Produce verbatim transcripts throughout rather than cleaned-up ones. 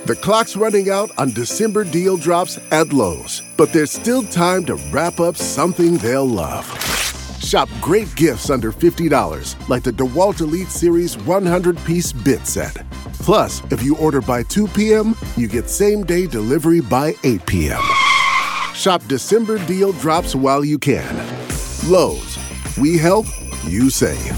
The clock's running out on December deal drops at Lowe's, but there's still time to wrap up something they'll love. Shop great gifts under fifty dollars, like the DeWalt Elite Series one hundred piece bit set. Plus, if you order by two p.m., you get same-day delivery by eight p.m. Shop December deal drops while you can. Lowe's. We help, you save.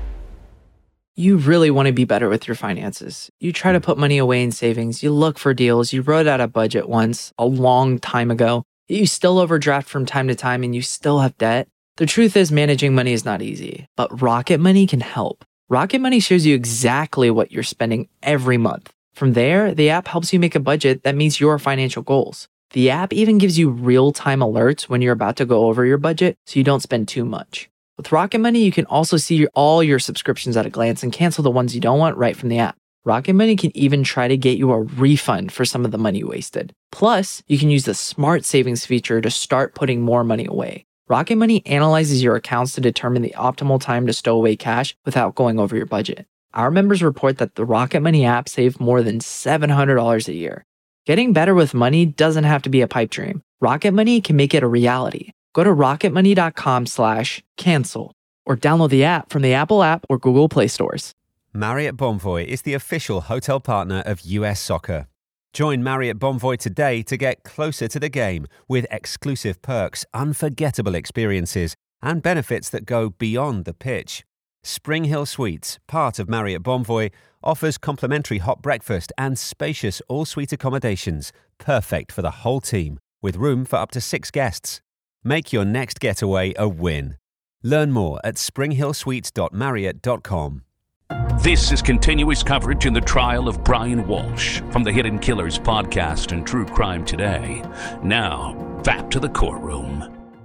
You really want to be better with your finances. You try to put money away in savings. You look for deals. You wrote out a budget once a long time ago. You still overdraft from time to time and you still have debt. The truth is managing money is not easy, but Rocket Money can help. Rocket Money shows you exactly what you're spending every month. From there, the app helps you make a budget that meets your financial goals. The app even gives you real-time alerts when you're about to go over your budget so you don't spend too much. With Rocket Money, you can also see all your subscriptions at a glance and cancel the ones you don't want right from the app. Rocket Money can even try to get you a refund for some of the money you wasted. Plus, you can use the Smart Savings feature to start putting more money away. Rocket Money analyzes your accounts to determine the optimal time to stow away cash without going over your budget. Our members report that the Rocket Money app saved more than seven hundred dollars a year. Getting better with money doesn't have to be a pipe dream. Rocket Money can make it a reality. Go to rocketmoney.com slash cancel or download the app from the Apple app or Google Play stores. Marriott Bonvoy is the official hotel partner of U S Soccer. Join Marriott Bonvoy today to get closer to the game with exclusive perks, unforgettable experiences, and benefits that go beyond the pitch. Spring Hill Suites, part of Marriott Bonvoy, offers complimentary hot breakfast and spacious all-suite accommodations, perfect for the whole team, with room for up to six guests. Make your next getaway a win. Learn more at spring hill suites dot marriott dot com. This is continuous coverage in the trial of Brian Walsh from the Hidden Killers podcast and True Crime Today. Now, back to the courtroom.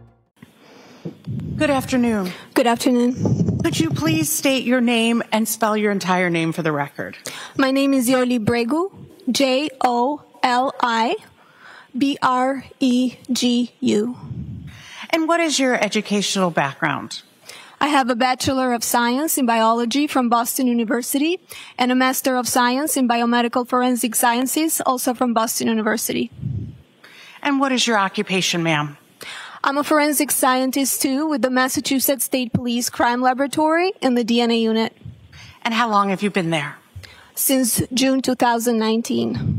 Good afternoon. Good afternoon. Could you please state your name and spell your entire name for the record? My name is Yoli Bregu, J O L I B R E G U. And what is your educational background? I have a Bachelor of Science in Biology from Boston University and a Master of Science in Biomedical Forensic Sciences, also from Boston University. And what is your occupation, ma'am? I'm a forensic scientist, too, with the Massachusetts State Police Crime Laboratory in the D N A unit. And how long have you been there? Since June two thousand nineteen.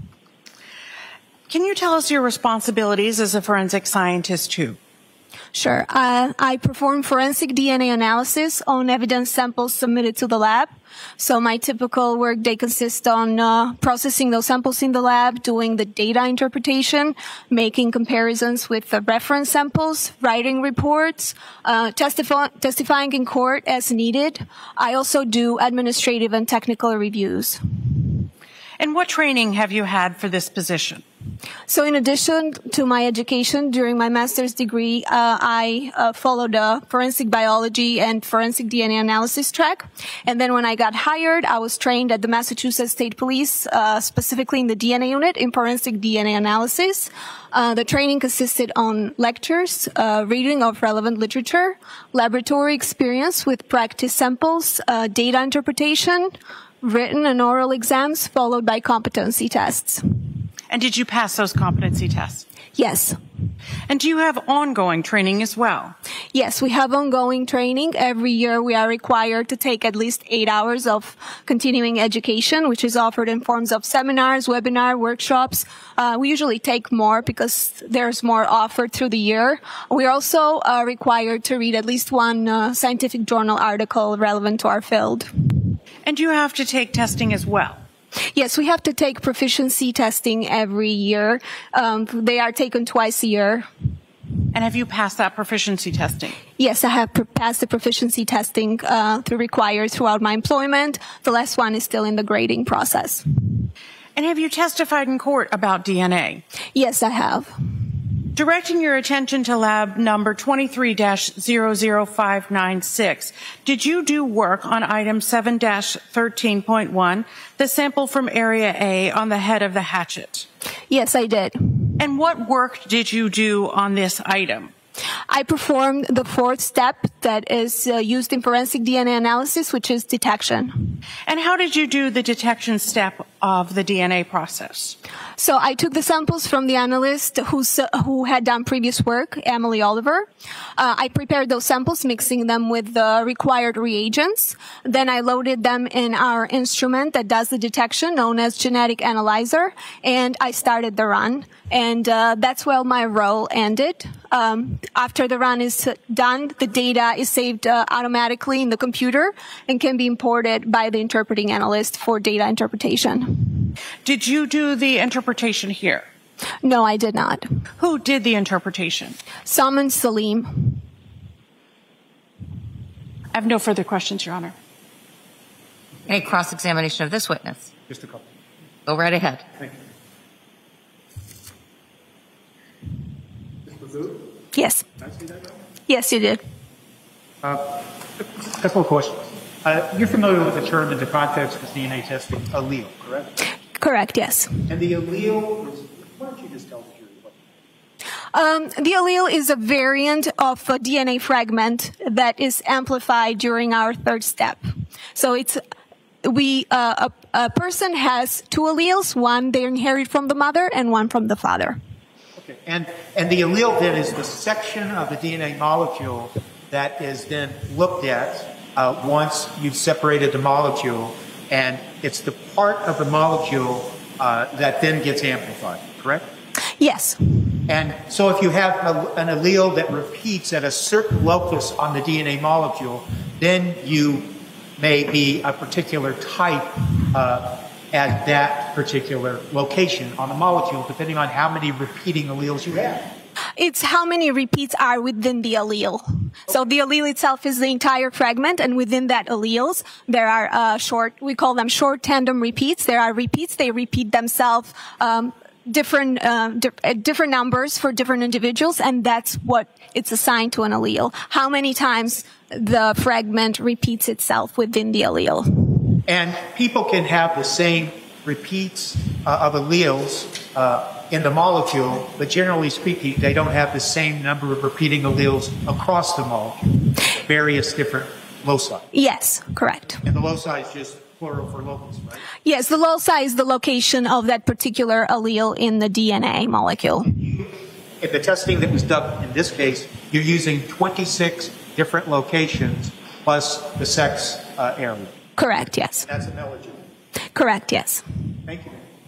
Can you tell us your responsibilities as a forensic scientist, too? Sure. Uh, I perform forensic D N A analysis on evidence samples submitted to the lab. So my typical work day consists on uh, processing those samples in the lab, doing the data interpretation, making comparisons with the reference samples, writing reports, uh, testify- testifying in court as needed. I also do administrative and technical reviews. And what training have you had for this position? So in addition to my education during my master's degree, uh, I uh, followed a forensic biology and forensic D N A analysis track. And then when I got hired, I was trained at the Massachusetts State Police, uh, specifically in the D N A unit in forensic D N A analysis. Uh, the training consisted on lectures, uh, reading of relevant literature, laboratory experience with practice samples, uh, data interpretation, written and oral exams, followed by competency tests. And did you pass those competency tests? Yes. And do you have ongoing training as well? Yes, we have ongoing training. Every year we are required to take at least eight hours of continuing education, which is offered in forms of seminars, webinar, workshops. Uh, we usually take more because there's more offered through the year. We are also uh, required to read at least one uh, scientific journal article relevant to our field. And you have to take testing as well? Yes, we have to take proficiency testing every year. Um, they are taken twice a year. And have you passed that proficiency testing? Yes, I have pr- passed the proficiency testing uh, through required throughout my employment. The last one is still in the grading process. And have you testified in court about D N A? Yes, I have. Directing your attention to lab number twenty-three dash zero zero five nine six, did you do work on item seven dash thirteen point one, the sample from area A on the head of the hatchet? Yes, I did. And what work did you do on this item? I performed the fourth step that is uh, used in forensic D N A analysis, which is detection. And how did you do the detection step of the D N A process? So I took the samples from the analyst who's, uh, who had done previous work, Emily Oliver. Uh, I prepared those samples, mixing them with the required reagents. Then I loaded them in our instrument that does the detection, known as Genetic Analyzer, and I started the run. And uh, that's where my role ended. Um, after the run is done, the data is saved uh, automatically in the computer and can be imported by the interpreting analyst for data interpretation. Did you do the interpretation here? No, I did not. Who did the interpretation? Salman Salim. I have no further questions, Your Honor. Any cross-examination of this witness? Just a couple. Go right ahead. Thank you. Yes. Did I see that right? Yes, you did. Uh, a couple of questions. Uh, you're familiar with the term in the context of D N A testing, allele, correct? Correct, yes. And the allele is, why don't you just tell the jury what? Um, the allele is a variant of a D N A fragment that is amplified during our third step. So it's we uh, a, a person has two alleles, one they inherit from the mother and one from the father. Okay. And, and the allele then is the section of the D N A molecule that is then looked at uh, once you've separated the molecule, and it's the part of the molecule uh, that then gets amplified, correct? Yes. And so if you have a, an allele that repeats at a certain locus on the D N A molecule, then you may be a particular type uh, at that particular location on the molecule, depending on how many repeating alleles you have. It's how many repeats are within the allele. So the allele itself is the entire fragment, and within that alleles, there are uh, short, we call them short tandem repeats. There are repeats, they repeat themselves um, different uh, di- different numbers for different individuals, and that's what it's assigned to an allele. How many times the fragment repeats itself within the allele. And people can have the same repeats uh, of alleles uh, in the molecule, but generally speaking, they don't have the same number of repeating alleles across the molecule, various different loci. Yes, correct. And the loci is just plural for locus, right? Yes, the loci is the location of that particular allele in the D N A molecule. In the testing that was done in this case, you're using twenty-six different locations plus the sex uh, area. Correct, yes. That's ineligible. Correct, yes. Thank you.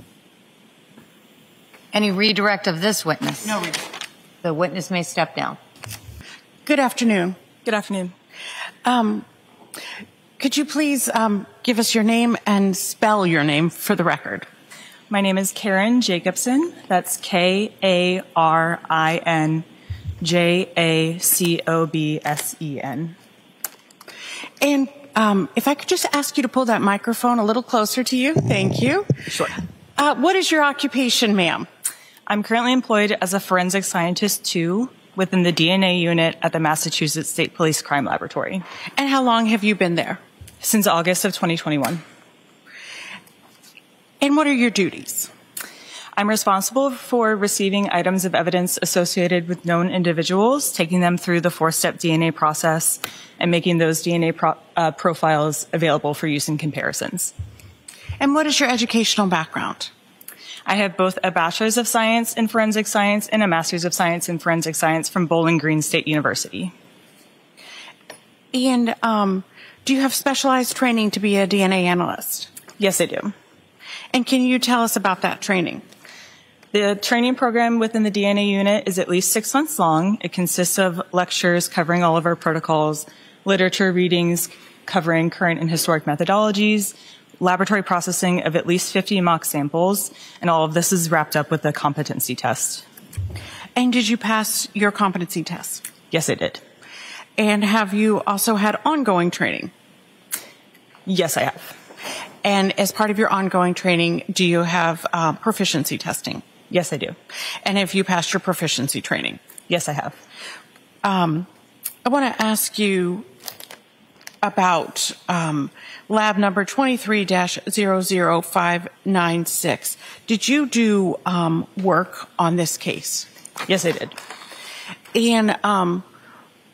Any redirect of this witness? No redirect. The witness may step down. Good afternoon. Good afternoon. Um, could you please um, give us your name and spell your name for the record? My name is Karen Jacobson. That's K A R I N J A C O B S E N. And um, if I could just ask you to pull that microphone a little closer to you. Thank you. Sure. Uh, what is your occupation, ma'am? I'm currently employed as a forensic scientist two within the D N A unit at the Massachusetts State Police Crime Laboratory. And how long have you been there? Since August of twenty twenty-one. And what are your duties? I'm responsible for receiving items of evidence associated with known individuals, taking them through the four-step D N A process, and making those D N A pro- uh, profiles available for use in comparisons. And what is your educational background? I have both a Bachelor's of Science in Forensic Science and a Master's of Science in Forensic Science from Bowling Green State University. And um, do you have specialized training to be a D N A analyst? Yes, I do. And can you tell us about that training? The training program within the D N A unit is at least six months long. It consists of lectures covering all of our protocols, literature readings covering current and historic methodologies, laboratory processing of at least fifty mock samples, and all of this is wrapped up with a competency test. And did you pass your competency test? Yes, I did. And have you also had ongoing training? Yes, I have. And as part of your ongoing training, do you have uh, proficiency testing? Yes, I do. And have you passed your proficiency training? Yes, I have. Um, I want to ask you about um, lab number twenty-three dash zero zero five nine six. Did you do um, work on this case? Yes, I did. And um,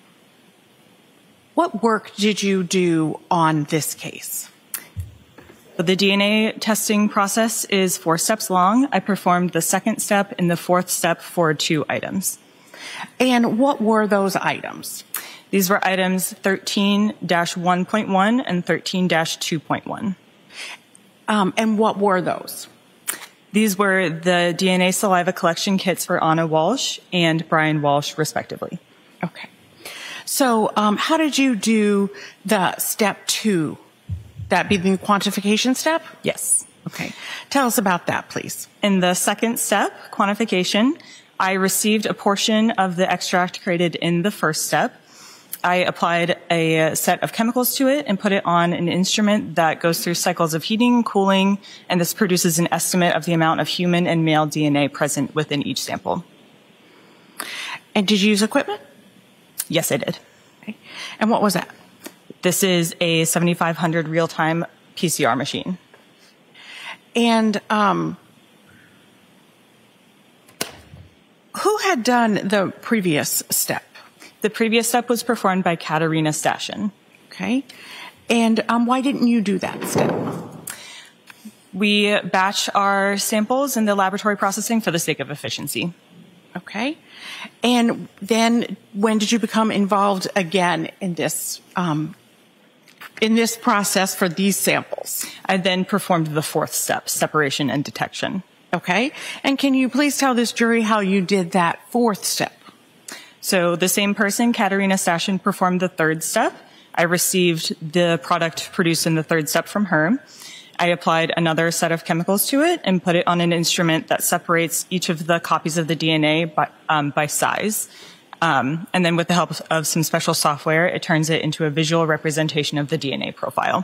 what work did you do on this case? But the D N A testing process is four steps long. I performed the second step and the fourth step for two items. And what were those items? These were items thirteen dash one point one and thirteen dash two point one. Um, and what were those? These were the D N A saliva collection kits for Anna Walsh and Brian Walsh, respectively. Okay. So um, how did you do the step two? That be the quantification step? Yes. Okay. Tell us about that, please. In the second step, quantification, I received a portion of the extract created in the first step. I applied a set of chemicals to it and put it on an instrument that goes through cycles of heating, cooling, and this produces an estimate of the amount of human and male D N A present within each sample. And did you use equipment? Yes, I did. Okay. And what was that? This is a seventy-five hundred real-time P C R machine. And um, who had done the previous step? The previous step was performed by Katarina Stashin. Okay. And um, why didn't you do that step? We batch our samples in the laboratory processing for the sake of efficiency. Okay. And then when did you become involved again in this um, in this process for these samples? I then performed the fourth step, separation and detection. Okay. And can you please tell this jury how you did that fourth step? So the same person, Katarina Stashin, performed the third step. I received the product produced in the third step from her. I applied another set of chemicals to it and put it on an instrument that separates each of the copies of the D N A by, um, by size. Um, and then with the help of some special software, it turns it into a visual representation of the D N A profile.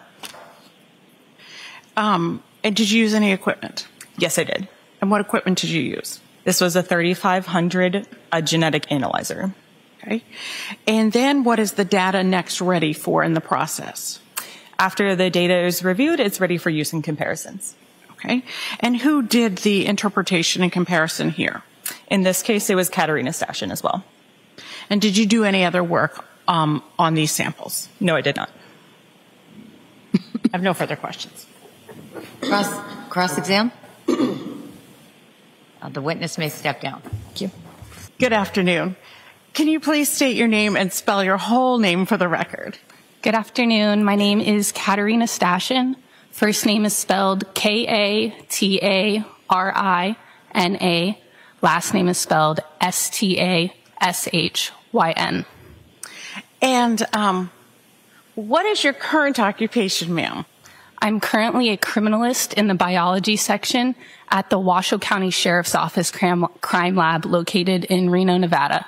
Um, and did you use any equipment? Yes, I did. And what equipment did you use? This was a thirty-five hundred uh, genetic analyzer. Okay. And then what is the data next ready for in the process? After the data is reviewed, it's ready for use in comparisons. Okay. And who did the interpretation and comparison here? In this case, it was Katarina Stashin as well. And did you do any other work um, on these samples? No, I did not. I have no further questions. Cross, cross-exam? Uh, the witness may step down. Thank you. Good afternoon. Can you please state your name and spell your whole name for the record? Good afternoon. My name is Katarina Stashin. First name is spelled K A T A R I N A. Last name is spelled S T A S H Y N. And um, what is your current occupation, ma'am? I'm currently a criminalist in the biology section at the Washoe County Sheriff's Office Crime Lab located in Reno, Nevada.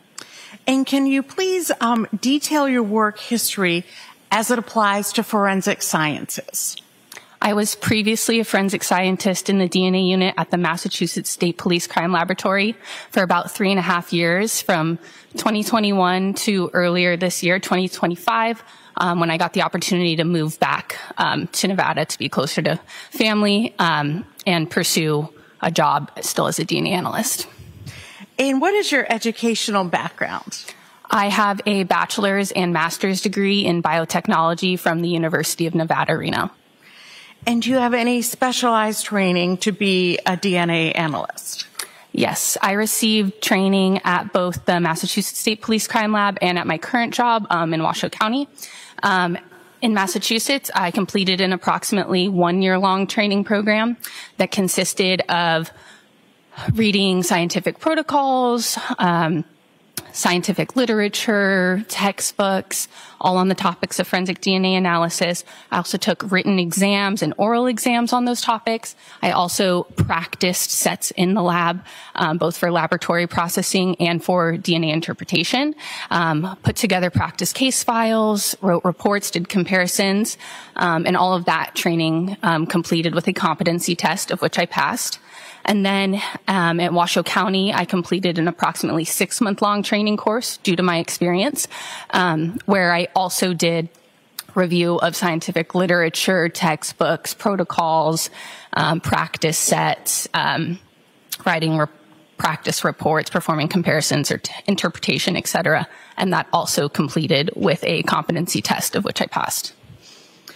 And can you please um, detail your work history as it applies to forensic sciences? I was previously a forensic scientist in the D N A unit at the Massachusetts State Police Crime Laboratory for about three and a half years, from twenty twenty-one to earlier this year, twenty twenty-five, um, when I got the opportunity to move back um, to Nevada to be closer to family um, and pursue a job still as a D N A analyst. And what is your educational background? I have a bachelor's and master's degree in biotechnology from the University of Nevada, Reno. And do you have any specialized training to be a D N A analyst? Yes, I received training at both the Massachusetts State Police Crime Lab and at my current job um, in Washoe County. Um, in Massachusetts, I completed an approximately one-year-long training program that consisted of reading scientific protocols, um, scientific literature, textbooks, all on the topics of forensic D N A analysis. I also took written exams and oral exams on those topics. I also practiced sets in the lab, um, both for laboratory processing and for D N A interpretation. Um, put together practice case files, wrote reports, did comparisons, um, and all of that training um, completed with a competency test, of which I passed. And then um, at Washoe County, I completed an approximately six-month-long training course due to my experience, um, where I also did review of scientific literature, textbooks, protocols, um, practice sets, um, writing re- practice reports, performing comparisons or t- interpretation, et cetera. And that also completed with a competency test, of which I passed.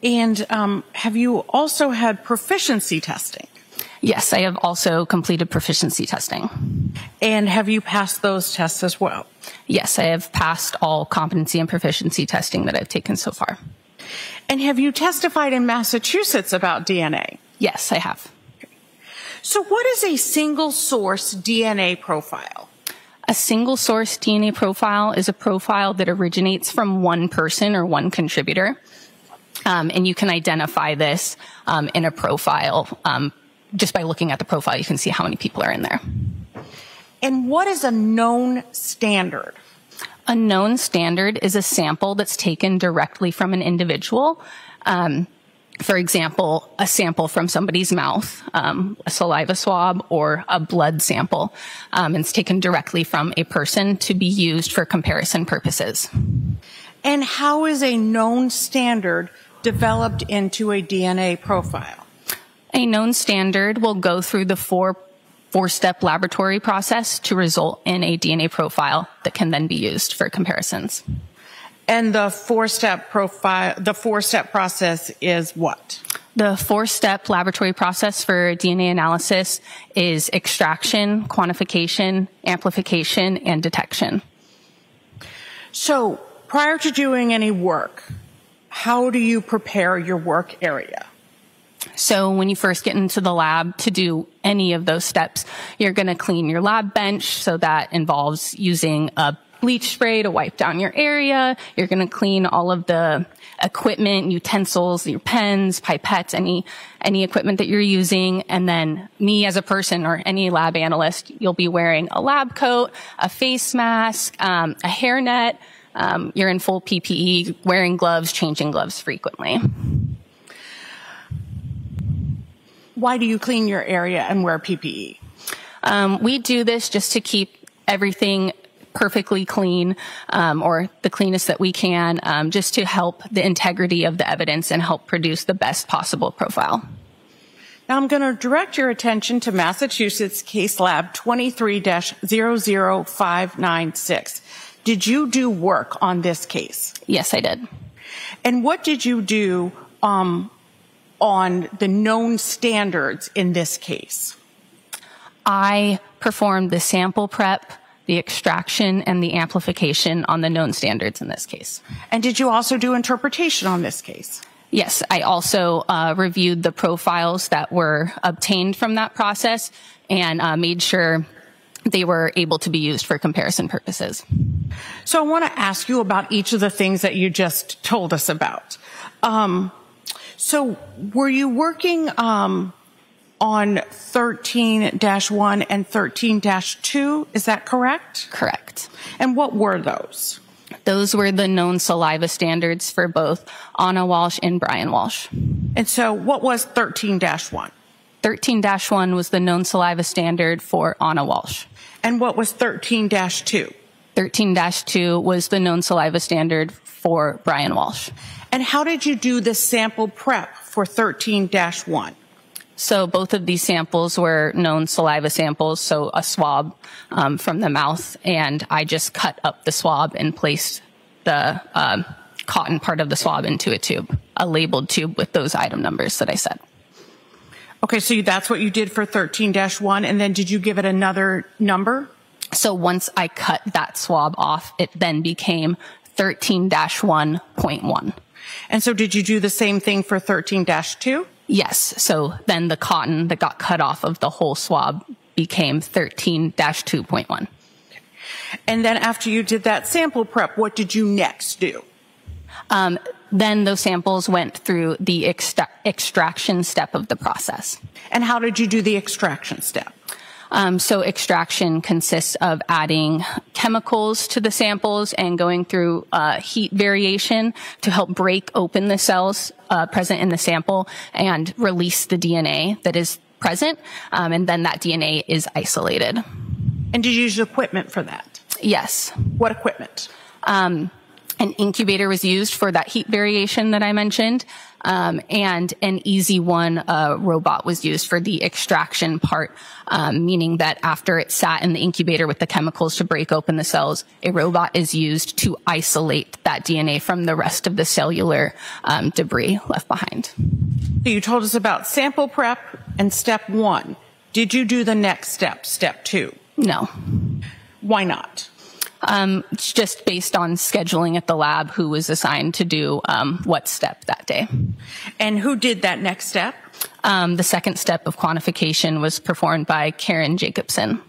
And um, have you also had proficiency testing? Yes, I have also completed proficiency testing. And have you passed those tests as well? Yes, I have passed all competency and proficiency testing that I've taken so far. And have you testified in Massachusetts about D N A? Yes, I have. So what is a single source D N A profile? A single source D N A profile is a profile that originates from one person or one contributor. Um, and you can identify this um, in a profile. Um, just by looking at the profile, you can see how many people are in there. And what is a known standard? A known standard is a sample that's taken directly from an individual. Um, for example, a sample from somebody's mouth, um, a saliva swab, or a blood sample. Um, and it's taken directly from a person to be used for comparison purposes. And how is a known standard developed into a D N A profile? A known standard will go through the four four-step laboratory process to result in a D N A profile that can then be used for comparisons. And the four-step profile, the four-step process is what? The four-step laboratory process for D N A analysis is extraction, quantification, amplification, and detection. So prior to doing any work, how do you prepare your work area? So when you first get into the lab to do any of those steps, you're going to clean your lab bench. So that involves using a bleach spray to wipe down your area. You're going to clean all of the equipment, utensils, your pens, pipettes, any, any equipment that you're using. And then me as a person or any lab analyst, you'll be wearing a lab coat, a face mask, um, a hairnet. Um, you're in full P P E, wearing gloves, changing gloves frequently. Why do you clean your area and wear P P E? Um, we do this just to keep everything perfectly clean, um, or the cleanest that we can, um, just to help the integrity of the evidence and help produce the best possible profile. Now I'm going to direct your attention to Massachusetts Case Lab twenty-three dash zero zero five nine six. Did you do work on this case? Yes, I did. And what did you do um, on the known standards in this case? I performed the sample prep, the extraction, and the amplification on the known standards in this case. And did you also do interpretation on this case? Yes, I also uh, reviewed the profiles that were obtained from that process and uh, made sure they were able to be used for comparison purposes. So I want to ask you about each of the things that you just told us about. Um, so were you working um, on thirteen dash one and thirteen dash two? Is that correct? Correct. And what were those? Those were the known saliva standards for both Anna Walsh and Brian Walsh. And so what was thirteen dash one? thirteen dash one was the known saliva standard for Anna Walsh. And what was thirteen dash two? thirteen dash two was the known saliva standard for Brian Walsh. And how did you do the sample prep for thirteen dash one? So both of these samples were known saliva samples, so a swab um, from the mouth, and I just cut up the swab and placed the um, cotton part of the swab into a tube, a labeled tube with those item numbers that I said. Okay, so that's what you did for thirteen dash one, and then did you give it another number? So once I cut that swab off, it then became thirteen dash one point one. And so did you do the same thing for thirteen dash two? Yes. So then the cotton that got cut off of the whole swab became thirteen dash two point one. And then after you did that sample prep, what did you next do? Um, then those samples went through the extra- extraction step of the process. And how did you do the extraction step? Um, so extraction consists of adding chemicals to the samples and going through uh, heat variation to help break open the cells uh, present in the sample and release the D N A that is present. Um, and then that D N A is isolated. And did you use equipment for that? Yes. What equipment? Um, An incubator was used for that heat variation that I mentioned, um, and an Easy One uh, robot was used for the extraction part, um, meaning that after it sat in the incubator with the chemicals to break open the cells, a robot is used to isolate that D N A from the rest of the cellular um, debris left behind. You told us about sample prep and step one. Did you do the next step, step two? No. Why not? Um, it's just based on scheduling at the lab who was assigned to do um, what step that day. And who did that next step? Um, the second step of quantification was performed by Karen Jacobson.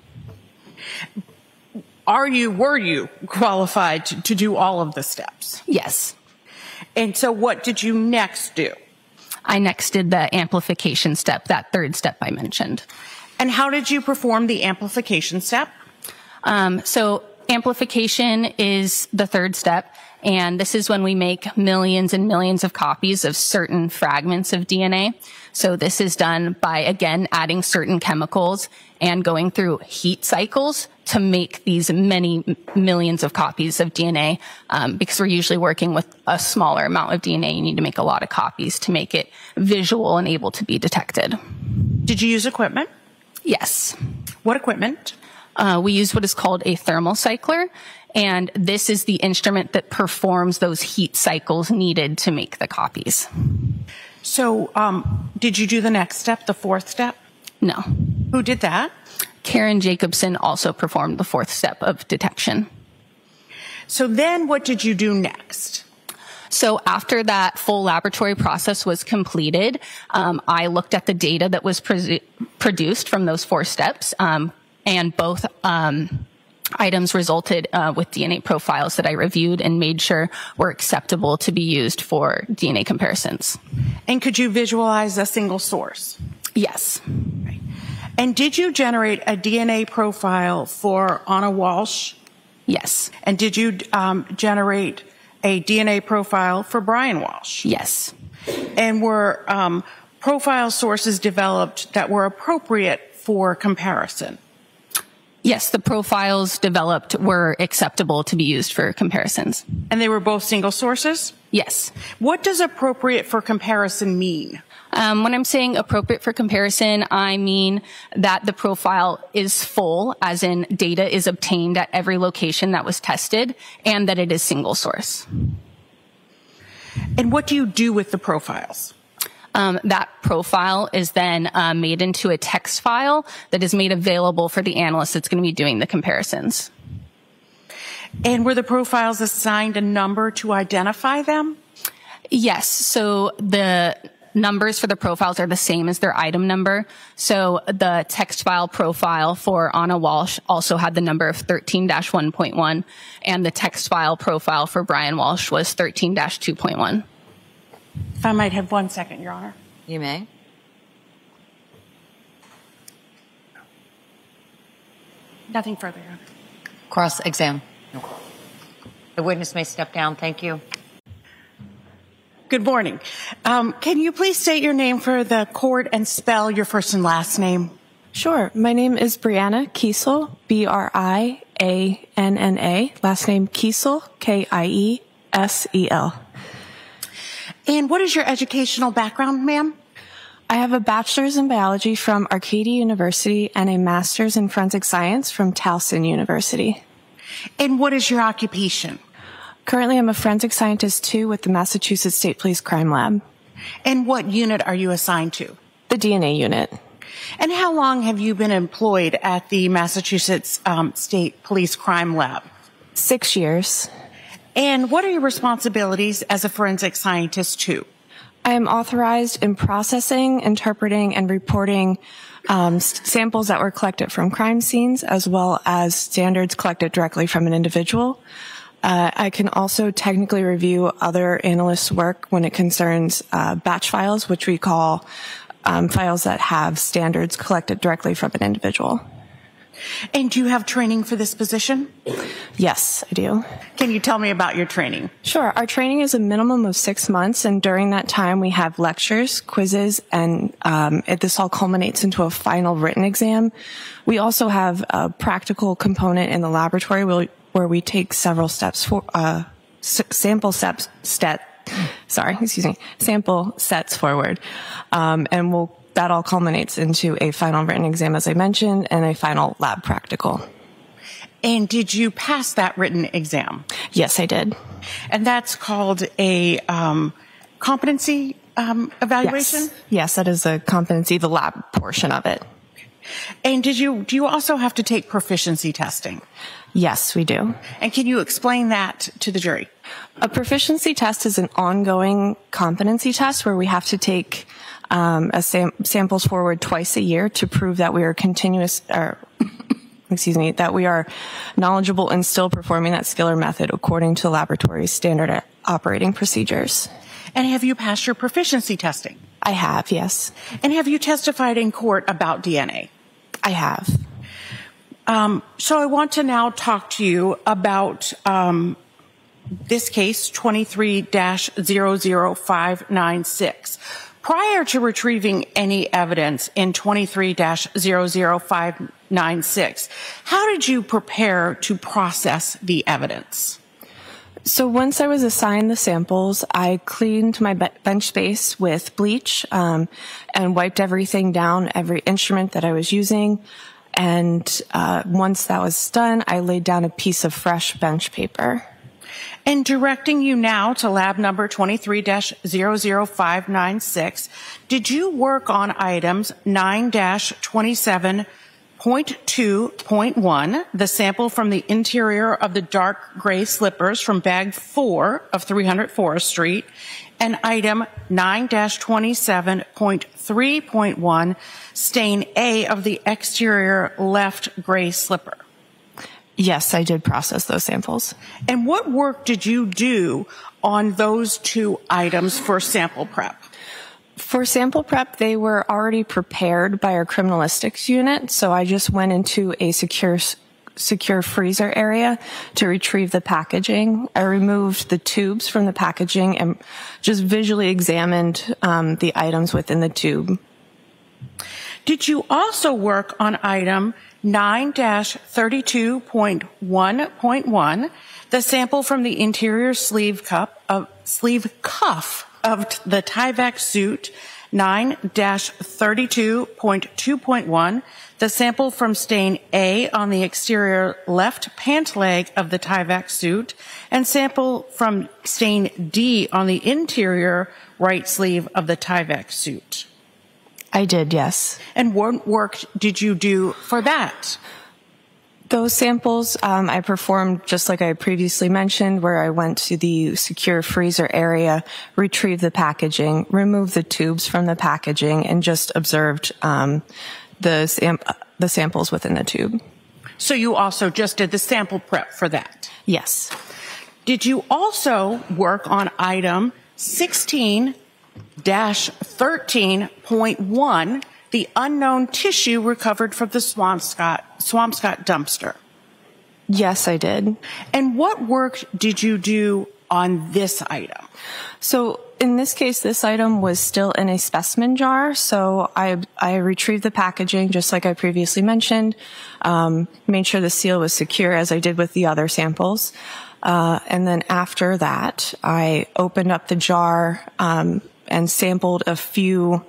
Are you, were you qualified to, to do all of the steps? Yes. And so what did you next do? I next did the amplification step, that third step I mentioned. And how did you perform the amplification step? Um, so amplification is the third step, and this is when we make millions and millions of copies of certain fragments of D N A. So this is done by, again, adding certain chemicals and going through heat cycles to make these many millions of copies of D N A. Um, because we're usually working with a smaller amount of D N A, you need to make a lot of copies to make it visual and able to be detected. Did you use equipment? Yes. What equipment? Uh, we use what is called a thermal cycler, and this is the instrument that performs those heat cycles needed to make the copies. So, um, did you do the next step, the fourth step? No. Who did that? Karen Jacobson also performed the fourth step of detection. So then what did you do next? So after that full laboratory process was completed, um, I looked at the data that was pre- produced from those four steps, um, and both um, items resulted uh, with D N A profiles that I reviewed and made sure were acceptable to be used for D N A comparisons. And could you visualize a single source? Yes. Right. And did you generate a D N A profile for Anna Walsh? Yes. And did you um, generate a D N A profile for Brian Walsh? Yes. And were um, profile sources developed that were appropriate for comparison? Yes, the profiles developed were acceptable to be used for comparisons. And they were both single sources? Yes. What does appropriate for comparison mean? Um, when I'm saying appropriate for comparison, I mean that the profile is full, as in data is obtained at every location that was tested, and that it is single source. And what do you do with the profiles? Um, that profile is then uh, made into a text file that is made available for the analyst that's going to be doing the comparisons. And were the profiles assigned a number to identify them? Yes. So the numbers for the profiles are the same as their item number. So the text file profile for Anna Walsh also had the number of thirteen dash one point one, and the text file profile for Brian Walsh was thirteen dash two point one. If I might have one second, Your Honor. You may. Nothing further, Your Honor. Cross-exam. No. The witness may step down. Thank you. Good morning. Um, can you please state your name for the court and spell your first and last name? Sure. My name is Brianna Kiesel, B R I A N N A. Last name Kiesel, K I E S E L. And what is your educational background, ma'am? I have a bachelor's in biology from Arcadia University and a master's in forensic science from Towson University. And what is your occupation? Currently, I'm a forensic scientist too with the Massachusetts State Police Crime Lab. And what unit are you assigned to? The D N A unit. And how long have you been employed at the Massachusetts um, State Police Crime Lab? Six years. And what are your responsibilities as a forensic scientist too? I am authorized in processing, interpreting, and reporting um, samples that were collected from crime scenes, as well as standards collected directly from an individual. Uh, I can also technically review other analysts' work when it concerns uh, batch files, which we call um, files that have standards collected directly from an individual. And do you have training for this position? Yes, I do. Can you tell me about your training? Sure. Our training is a minimum of six months, and during that time we have lectures, quizzes, and um, it, this all culminates into a final written exam. We also have a practical component in the laboratory where, where we take several steps for, uh, s- sample steps, stat, sorry, excuse me, sample sets forward. Um, and we'll, that all culminates into a final written exam, as I mentioned, and a final lab practical. And did you pass that written exam? Yes, I did. And that's called a um, competency um, evaluation? Yes. yes, that is a competency, the lab portion of it. And did you, do you also have to take proficiency testing? Yes, we do. And can you explain that to the jury? A proficiency test is an ongoing competency test where we have to take um, a sam- samples forward twice a year to prove that we are continuous, or excuse me, that we are knowledgeable and still performing that skill or method according to the laboratory's standard operating procedures. And have you passed your proficiency testing? I have, yes. And have you testified in court about D N A? I have. Um, so I want to now talk to you about um, this case, twenty-three dash zero zero five nine six. Prior to retrieving any evidence in twenty-three dash zero zero five nine six, how did you prepare to process the evidence? So once I was assigned the samples, I cleaned my be- bench space with bleach um, and wiped everything down, every instrument that I was using. And uh, once that was done, I laid down a piece of fresh bench paper. And directing you now to lab number twenty-three dash zero zero five nine six, did you work on items nine dash twenty-seven point two point one, the sample from the interior of the dark gray slippers from bag four of three hundred Forest Street, and item nine dash twenty-seven point three point one, stain A of the exterior left gray slipper? Yes, I did process those samples. And what work did you do on those two items for sample prep? For sample prep, they were already prepared by our criminalistics unit, so I just went into a secure secure freezer area to retrieve the packaging. I removed the tubes from the packaging and just visually examined um, the items within the tube. Did you also work on item nine dash thirty-two point one point one, the sample from the interior sleeve cup of sleeve cuff of the Tyvek suit nine dash thirty-two point two point one, the sample from stain A on the exterior left pant leg of the Tyvek suit, and sample from stain D on the interior right sleeve of the Tyvek suit? I did, yes. And what work did you do for that? Those samples um, I performed just like I previously mentioned, where I went to the secure freezer area, retrieved the packaging, removed the tubes from the packaging, and just observed um, the, sam- the samples within the tube. So you also just did the sample prep for that? Yes. Did you also work on item sixteen dash thirteen point one, the unknown tissue recovered from the Swampscott, Swampscott dumpster? Yes, I did. And what work did you do on this item? So in this case, this item was still in a specimen jar. So I, I retrieved the packaging just like I previously mentioned, um, made sure the seal was secure as I did with the other samples. Uh, and then after that, I opened up the jar, um, and sampled a few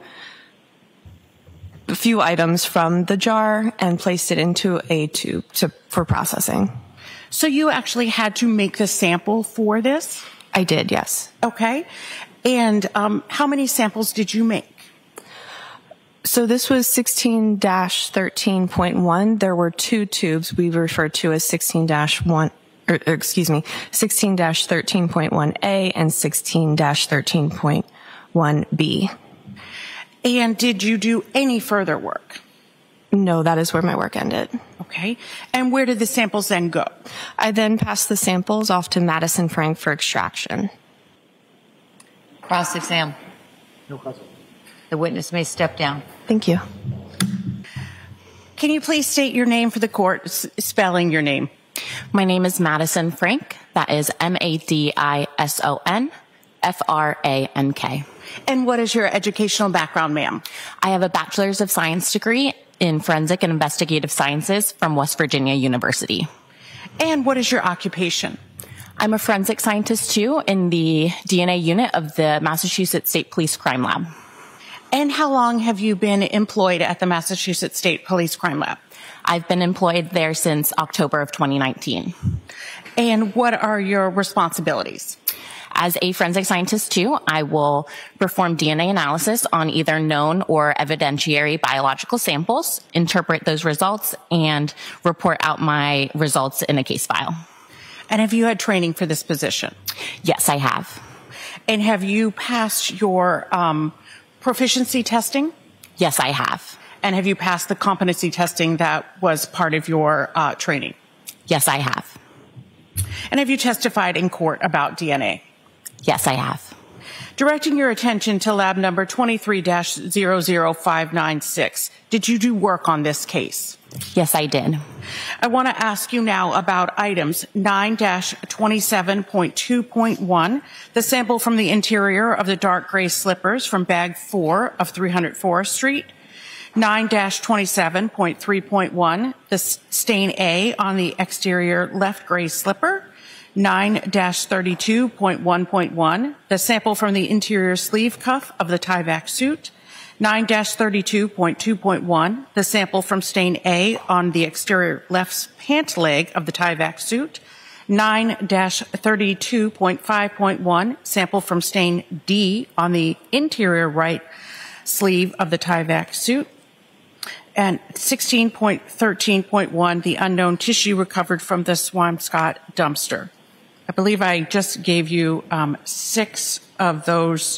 a few items from the jar and placed it into a tube to, for processing. So you actually had to make the sample for this? I did, yes. Okay. And um, how many samples did you make? So this was sixteen dash thirteen point one. There were two tubes we refer to as sixteen dash one, or excuse me, sixteen dash thirteen point one A and sixteen dash thirteen point one B. And did you do any further work? No, that is where my work ended. Okay. And where did the samples then go? I then passed the samples off to Madison Frank for extraction. Cross-exam. No question. The witness may step down. Thank you. Can you please state your name for the court, s- spelling your name? My name is Madison Frank. That is M A D I S O N F R A N K. And what is your educational background, ma'am? I have a Bachelor's of Science degree in Forensic and Investigative Sciences from West Virginia University. And what is your occupation? I'm a forensic scientist too in the D N A unit of the Massachusetts State Police Crime Lab. And how long have you been employed at the Massachusetts State Police Crime Lab? I've been employed there since October of twenty nineteen. And what are your responsibilities? As a forensic scientist too, I will perform D N A analysis on either known or evidentiary biological samples, interpret those results, and report out my results in a case file. And have you had training for this position? Yes, I have. And have you passed your um, proficiency testing? Yes, I have. And have you passed the competency testing that was part of your uh, training? Yes, I have. And have you testified in court about D N A? Yes, I have. Directing your attention to lab number twenty-three dash zero zero five nine six. Did you do work on this case? Yes, I did. I want to ask you now about items nine dash twenty-seven point two point one, the sample from the interior of the dark gray slippers from bag four of three hundred Forest Street. nine dash twenty-seven point three point one, the stain A on the exterior left gray slipper. nine dash thirty-two point one point one, the sample from the interior sleeve cuff of the Tyvek suit. nine dash thirty-two point two point one, the sample from stain A on the exterior left pant leg of the Tyvek suit. nine dash thirty-two point five point one, sample from stain D on the interior right sleeve of the Tyvek suit. And sixteen point thirteen point one, the unknown tissue recovered from the Swampscott dumpster. I believe I just gave you um, six of those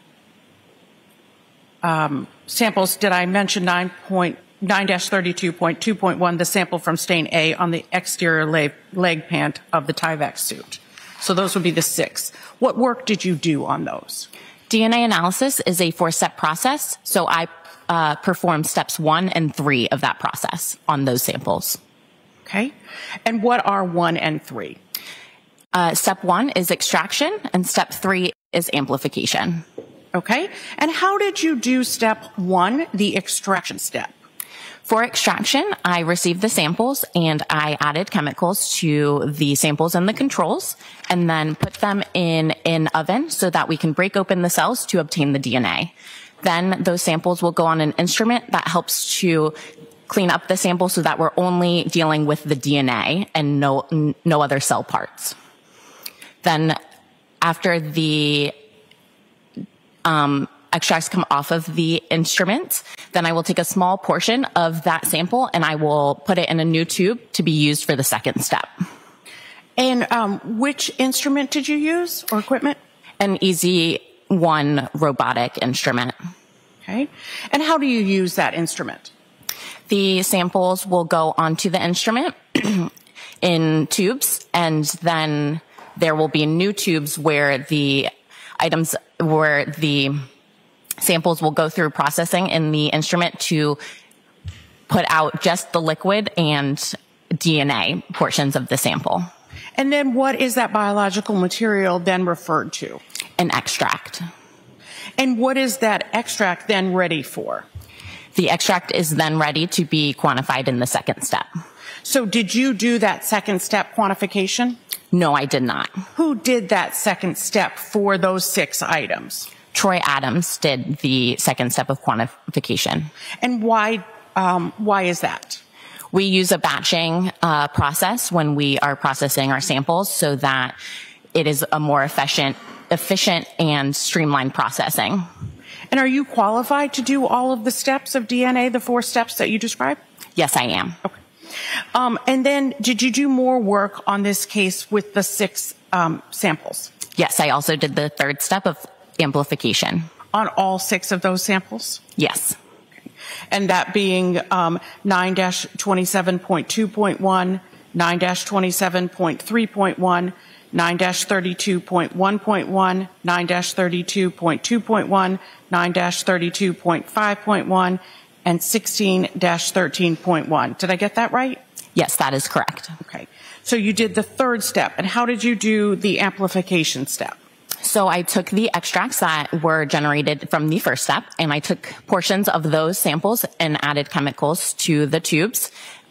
um, samples. Did I mention nine dash thirty-two point two point one, the sample from stain A on the exterior leg, leg pant of the Tyvek suit? So those would be the six. What work did you do on those? D N A analysis is a four-step process, so I uh, performed steps one and three of that process on those samples. Okay. And what are one and three? Uh, step one is extraction, and step three is amplification. Okay. And how did you do step one, the extraction step? For extraction, I received the samples and I added chemicals to the samples and the controls, and then put them in an oven so that we can break open the cells to obtain the D N A. Then those samples will go on an instrument that helps to clean up the sample so that we're only dealing with the D N A and no, no other cell parts. Then after the um, extracts come off of the instrument, then I will take a small portion of that sample and I will put it in a new tube to be used for the second step. And um, which instrument did you use or equipment? An E Z one robotic instrument. Okay. And how do you use that instrument? The samples will go onto the instrument in tubes, and then there will be new tubes where the items, where the samples will go through processing in the instrument to put out just the liquid and D N A portions of the sample. And then what is that biological material then referred to? An extract. And what is that extract then ready for? The extract is then ready to be quantified in the second step. So did you do that second step quantification? No, I did not. Who did that second step for those six items? Troy Adams did the second step of quantification. And why, um, why is that? We use a batching uh, process when we are processing our samples so that it is a more efficient, efficient and streamlined processing. And are you qualified to do all of the steps of D N A, the four steps that you described? Yes, I am. Okay. Um, and then did you do more work on this case with the six um, samples? Yes, I also did the third step of amplification. On all six of those samples? Yes. Okay. And that being um, nine dash twenty-seven point two point one, nine dash twenty-seven point three point one, nine dash thirty-two point one point one, nine dash thirty-two point two point one, nine dash thirty-two point five point one, and sixteen dash thirteen point one. Did I get that right? Yes, that is correct. Okay. So you did the third step. And how did you do the amplification step? So I took the extracts that were generated from the first step, and I took portions of those samples and added chemicals to the tubes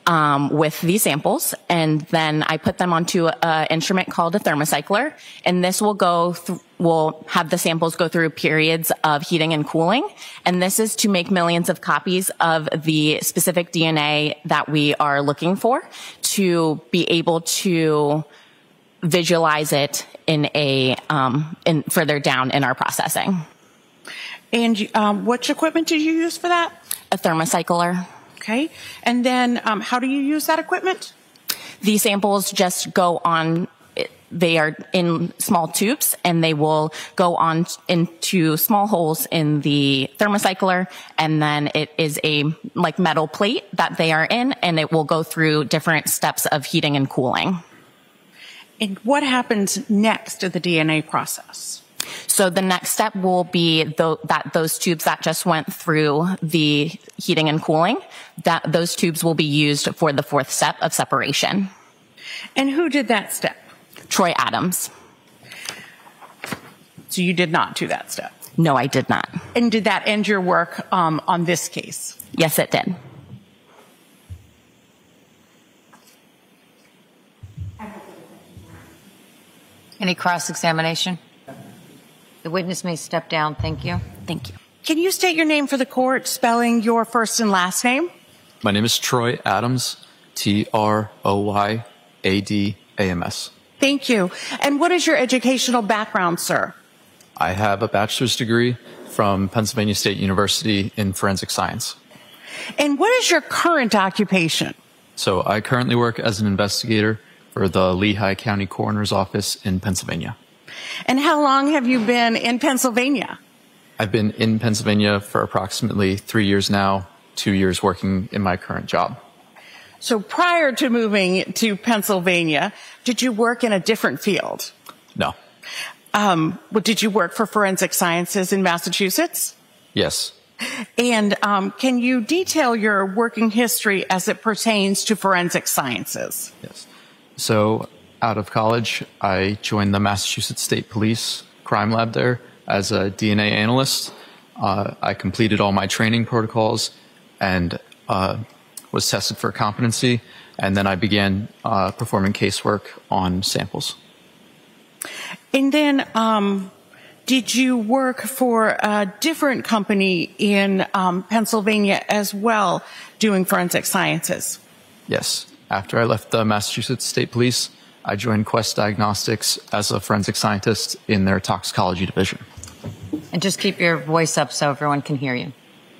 um, with these samples, and then I put them onto an instrument called a thermocycler, and this will go th- will have the samples go through periods of heating and cooling, and this is to make millions of copies of the specific D N A that we are looking for to be able to visualize it in a um, in further down in our processing. And um, which equipment did you use for that? A thermocycler. Okay. And then um, how do you use that equipment? The samples just go on, they are in small tubes, and they will go on into small holes in the thermocycler, and then it is a like metal plate that they are in, and it will go through different steps of heating and cooling. And what happens next to the D N A process? So the next step will be th- that those tubes that just went through the heating and cooling, that those tubes will be used for the fourth step of separation. And who did that step? Troy Adams. So you did not do that step? No, I did not. And did that end your work um, on this case? Yes, it did. Any cross-examination? The witness may step down. Thank you. Thank you. Can you state your name for the court, spelling your first and last name? My name is Troy Adams, T R O Y A D A M S. Thank you. And what is your educational background, sir? I have a bachelor's degree from Pennsylvania State University in forensic science. And what is your current occupation? So I currently work as an investigator for the Lehigh County Coroner's Office in Pennsylvania. And how long have you been in Pennsylvania? I've been in Pennsylvania for approximately three years now, two years working in my current job. So prior to moving to Pennsylvania, did you work in a different field? No. Um, well, did you work for forensic sciences in Massachusetts? Yes. And um, can you detail your working history as it pertains to forensic sciences? Yes. So out of college, I joined the Massachusetts State Police crime lab there as a D N A analyst. Uh, I completed all my training protocols and uh, was tested for competency, and then I began uh, performing casework on samples. And then um, did you work for a different company in um, Pennsylvania as well doing forensic sciences? Yes. After I left the Massachusetts State Police, I joined Quest Diagnostics as a forensic scientist in their toxicology division. And just keep your voice up so everyone can hear you.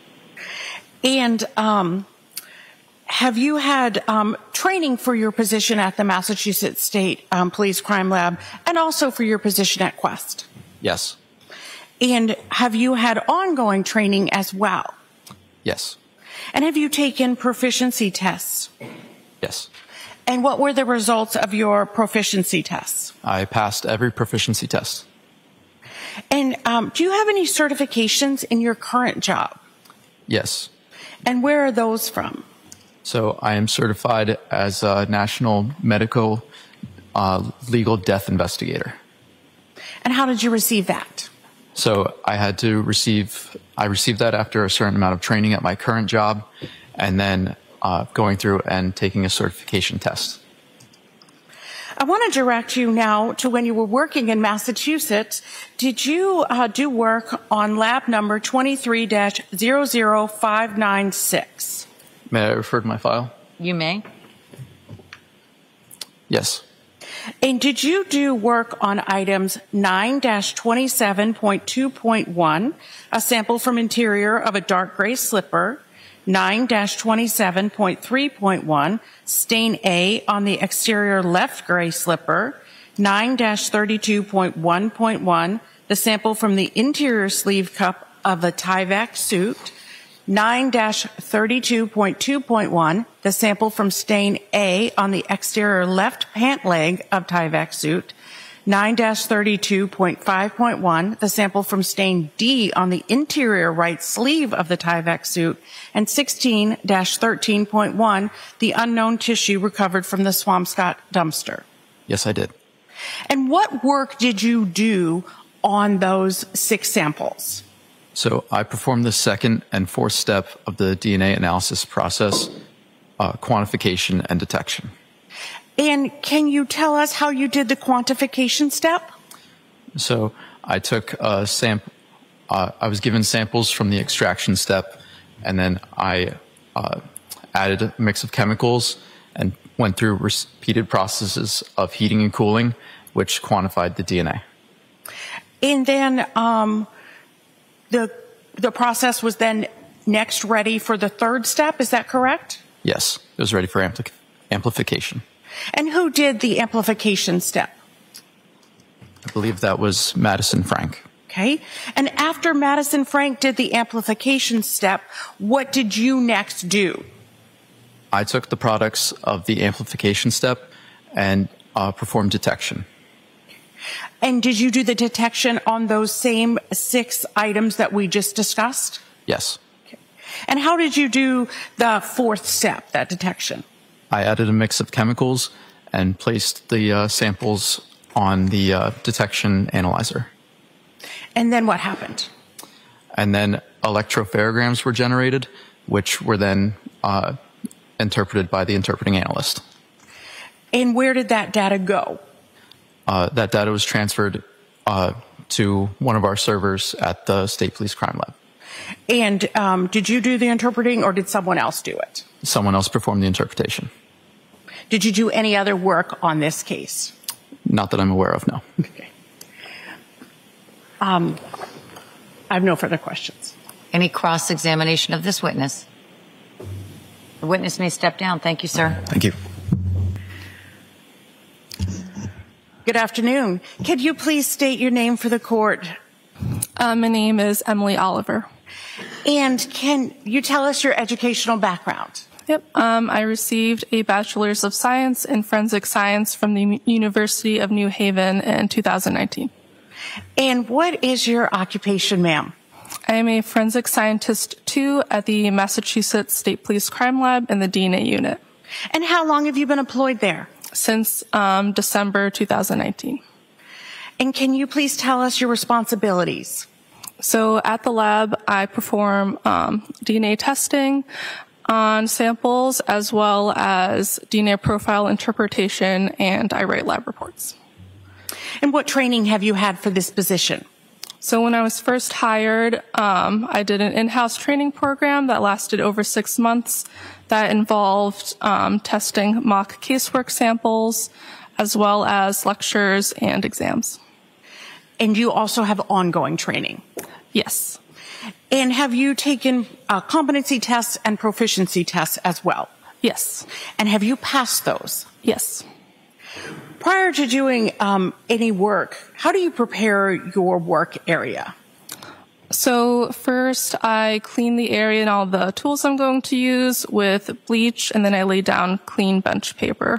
And um, have you had um, training for your position at the Massachusetts State um, Police Crime Lab and also for your position at Quest? Yes. And have you had ongoing training as well? Yes. And have you taken proficiency tests? Yes. And what were the results of your proficiency tests? I passed every proficiency test. And um, do you have any certifications in your current job? Yes. And where are those from? So I am certified as a national medical uh, legal death investigator. And how did you receive that? So I had to receive, I received that after a certain amount of training at my current job, and then uh, going through and taking a certification test. I want to direct you now to when you were working in Massachusetts. Did you uh, do work on lab number twenty-three dash zero zero five nine six? May I refer to my file? You may. Yes. And did you do work on items nine dash twenty-seven point two point one, a sample from interior of a dark gray slipper, nine dash twenty-seven point three point one, stain A on the exterior left gray slipper, nine dash thirty-two point one point one, the sample from the interior sleeve cup of a Tyvek suit, nine dash thirty-two point two point one, the sample from stain A on the exterior left pant leg of Tyvek suit, nine dash thirty-two point five point one, the sample from stain D on the interior right sleeve of the Tyvek suit, and sixteen dash thirteen point one, the unknown tissue recovered from the Swampscott dumpster. Yes, I did. And what work did you do on those six samples? So I performed the second and fourth step of the D N A analysis process uh, quantification and detection. And can you tell us how you did the quantification step? So I took a sample, uh, I was given samples from the extraction step, and then I uh, added a mix of chemicals and went through repeated processes of heating and cooling, which quantified the D N A. And then um, the the process was then next ready for the third step, is that correct? Yes, it was ready for ampli- amplification. And who did the amplification step? I believe that was Madison Frank. Okay. And after Madison Frank did the amplification step, what did you next do? I took the products of the amplification step and uh, performed detection. And did you do the detection on those same six items that we just discussed? Yes. Okay. And how did you do the fourth step, that detection? I added a mix of chemicals and placed the uh, samples on the uh, detection analyzer. And then what happened? And then electropherograms were generated, which were then uh, interpreted by the interpreting analyst. And where did that data go? Uh, that data was transferred uh, to one of our servers at the State Police Crime Lab. And um, did you do the interpreting, or did someone else do it? Someone else performed the interpretation. Did you do any other work on this case? Not that I'm aware of, no. Okay. Um, I have no further questions. Any cross-examination of this witness? The witness may step down. Thank you, sir. Thank you. Good afternoon. Could you please state your name for the court? Uh, my name is Emily Oliver. And can you tell us your educational background? Yep. Um, I received a Bachelor's of Science in Forensic Science from the University of New Haven in two thousand nineteen. And what is your occupation, ma'am? I am a Forensic Scientist two at the Massachusetts State Police Crime Lab in the D N A unit. And how long have you been employed there? Since um, December two thousand nineteen. And can you please tell us your responsibilities? So at the lab, I perform um, D N A testing on samples, as well as D N A profile interpretation, and I write lab reports. And what training have you had for this position? So when I was first hired, um, I did an in-house training program that lasted over six months that involved um, testing mock casework samples, as well as lectures and exams. And you also have ongoing training? Yes. And have you taken uh, competency tests and proficiency tests as well? Yes. And have you passed those? Yes. Prior to doing um, any work, how do you prepare your work area? So first, I clean the area and all the tools I'm going to use with bleach, and then I lay down clean bench paper.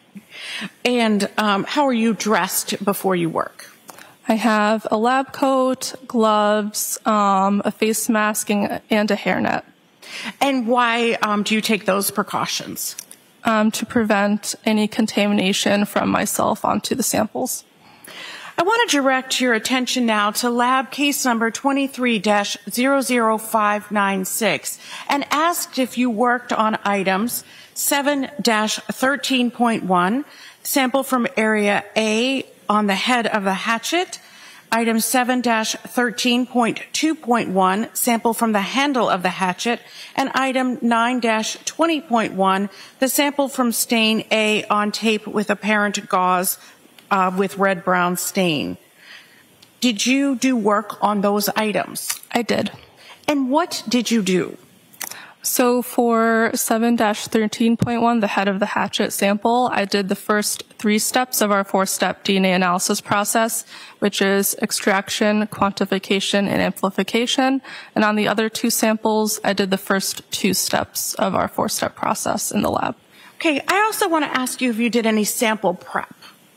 And um, how are you dressed before you work? I have a lab coat, gloves, um, a face mask, and a hairnet. And why um, do you take those precautions? Um, to prevent any contamination from myself onto the samples. I want to direct your attention now to lab case number twenty-three dash zero zero five nine six and asked if you worked on items seven dash thirteen point one, sample from area A on the head of the hatchet, item seven dash thirteen point two point one, sample from the handle of the hatchet, and item nine dash twenty point one, the sample from stain A on tape with apparent gauze uh, with red-brown stain. Did you do work on those items? I did. And what did you do? So for seven dash thirteen point one, the head of the hatchet sample, I did the first three steps of our four-step D N A analysis process, which is extraction, quantification, and amplification. And on the other two samples, I did the first two steps of our four-step process in the lab. Okay, I also want to ask you if you did any sample prep.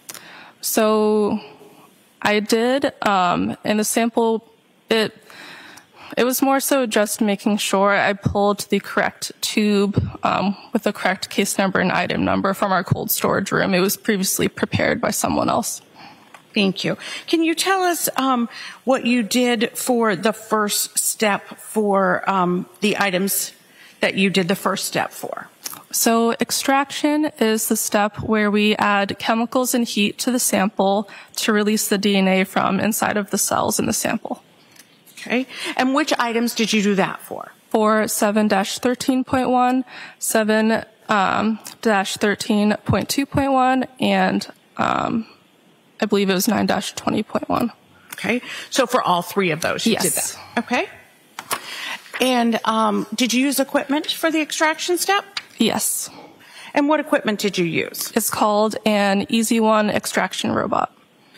So I did, um, and the sample, it It was more so just making sure I pulled the correct tube um, with the correct case number and item number from our cold storage room. It was previously prepared by someone else. Thank you. Can you tell us um, what you did for the first step for um, the items that you did the first step for? So extraction is the step where we add chemicals and heat to the sample to release the D N A from inside of the cells in the sample. Okay. And which items did you do that for? For seven dash thirteen point one, seven dash thirteen point two point one, and um, I believe it was nine dash twenty point one. Okay. So for all three of those, you yes. did that. Okay. And um, did you use equipment for the extraction step? Yes. And what equipment did you use? It's called an Easy One extraction robot.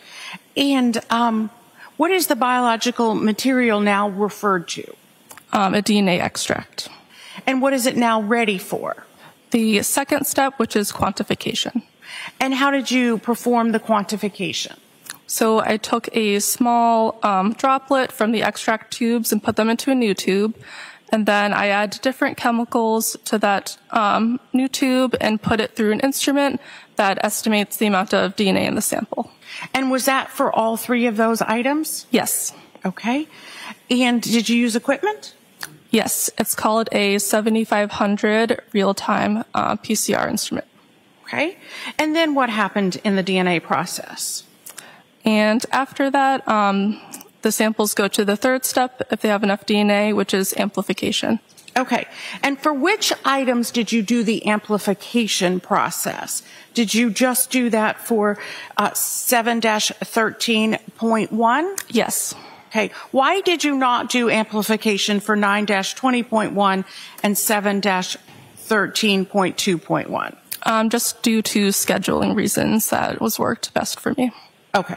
And um, what is the biological material now referred to? Um, a D N A extract. And what is it now ready for? The second step, which is quantification. And how did you perform the quantification? So I took a small um, droplet from the extract tubes and put them into a new tube. And then I add different chemicals to that um, new tube and put it through an instrument that estimates the amount of D N A in the sample. And was that for all three of those items? Yes. Okay. And did you use equipment? Yes. It's called a seventy-five hundred real-time uh, P C R instrument. Okay. And then what happened in the D N A process? And after that, um, the samples go to the third step if they have enough D N A, which is amplification. Okay. And for which items did you do the amplification process? Did you just do that for uh, seven dash thirteen point one? Yes. Okay. Why did you not do amplification for nine dash twenty point one and seven dash thirteen point two point one? Um, just due to scheduling reasons, that was worked best for me. Okay.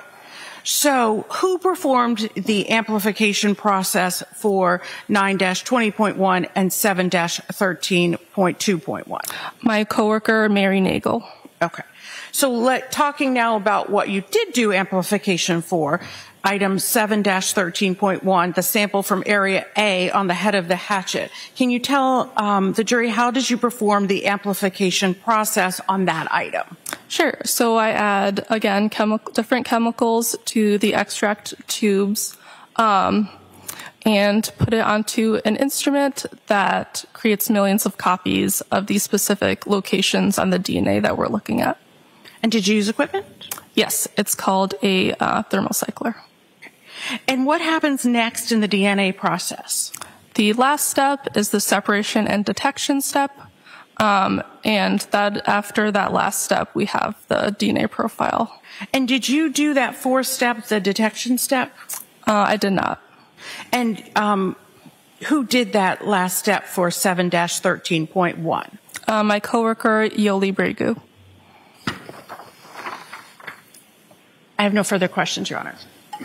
So who performed the amplification process for nine dash twenty point one and seven dash thirteen point two point one? My coworker, Mary Nagel. Okay. So let, talking now about what you did do amplification for, item seven dash thirteen point one, the sample from area A on the head of the hatchet. Can you tell um, the jury how did you perform the amplification process on that item? Sure. So I add, again, chemi- different chemicals to the extract tubes um, and put it onto an instrument that creates millions of copies of these specific locations on the D N A that we're looking at. And did you use equipment? Yes. It's called a uh, thermocycler. And what happens next in the D N A process? The last step is the separation and detection step. Um, and that after that last step, we have the D N A profile. And did you do that fourth step, the detection step? Uh, I did not. And um, who did that last step for seven dash thirteen point one? Uh, my coworker, Yoli Bregu. I have no further questions, Your Honor.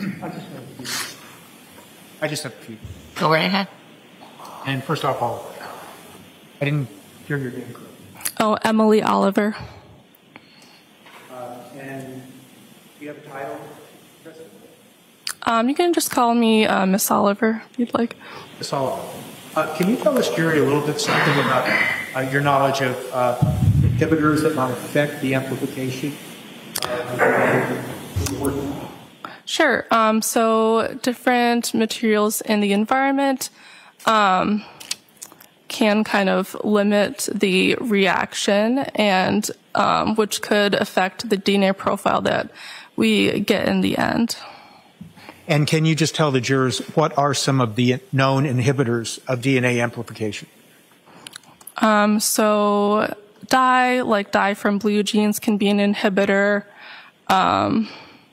I just have a few. Go right ahead. And first off, I'll, I didn't hear your name correctly. Oh, Emily Oliver. Uh, and do you have a title? Um, you can just call me uh, Miss Oliver if you'd like. Miss Oliver. Uh, can you tell this jury a little bit something about uh, your knowledge of uh, inhibitors that might affect the amplification? Uh, Sure. Um, so different materials in the environment um, can kind of limit the reaction, and um, which could affect the D N A profile that we get in the end. And can you just tell the jurors what are some of the known inhibitors of D N A amplification? Um, so dye, like dye from blue jeans, can be an inhibitor. Um,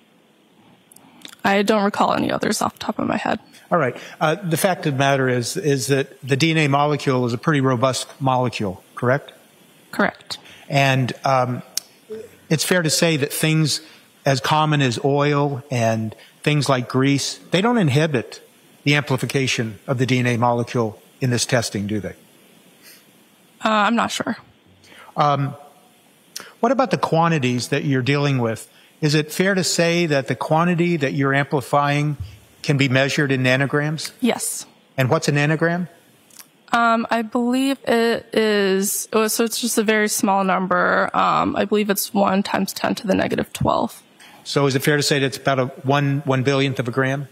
I don't recall any others off the top of my head. All right. Uh, the fact of the matter is, is that the D N A molecule is a pretty robust molecule, correct? Correct. And um, it's fair to say that things as common as oil and things like grease, they don't inhibit the amplification of the D N A molecule in this testing, do they? Uh, I'm not sure. Um, what about the quantities that you're dealing with? Is it fair to say that the quantity that you're amplifying can be measured in nanograms? Yes. And what's a nanogram? Um, I believe it is, oh, so it's just a very small number. Um, I believe it's one times ten to the negative twelve. So is it fair to say that it's about a one, one billionth of a gram?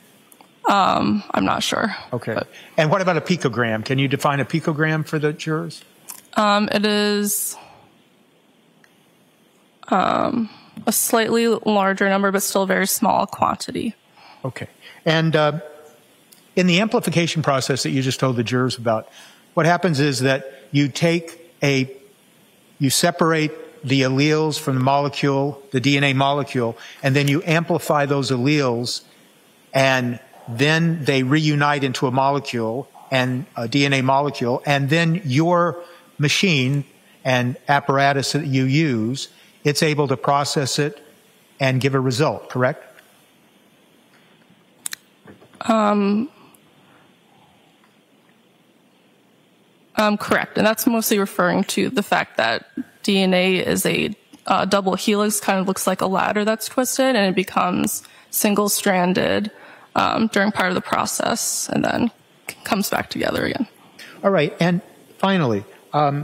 Um, I'm not sure. Okay. But. And what about a picogram? Can you define a picogram for the jurors? Um, it is um, a slightly larger number, but still a very small quantity. Okay. And uh, in the amplification process that you just told the jurors about, what happens is that you take a, you separate the alleles from the molecule, the D N A molecule, and then you amplify those alleles, and then they reunite into a molecule, and a D N A molecule, and then your machine and apparatus that you use, it's able to process it and give a result, correct? Um, um, correct. And that's mostly referring to the fact that D N A is a uh, double helix, kind of looks like a ladder that's twisted, and it becomes single-stranded um, during part of the process, and then comes back together again. All right. And finally, um,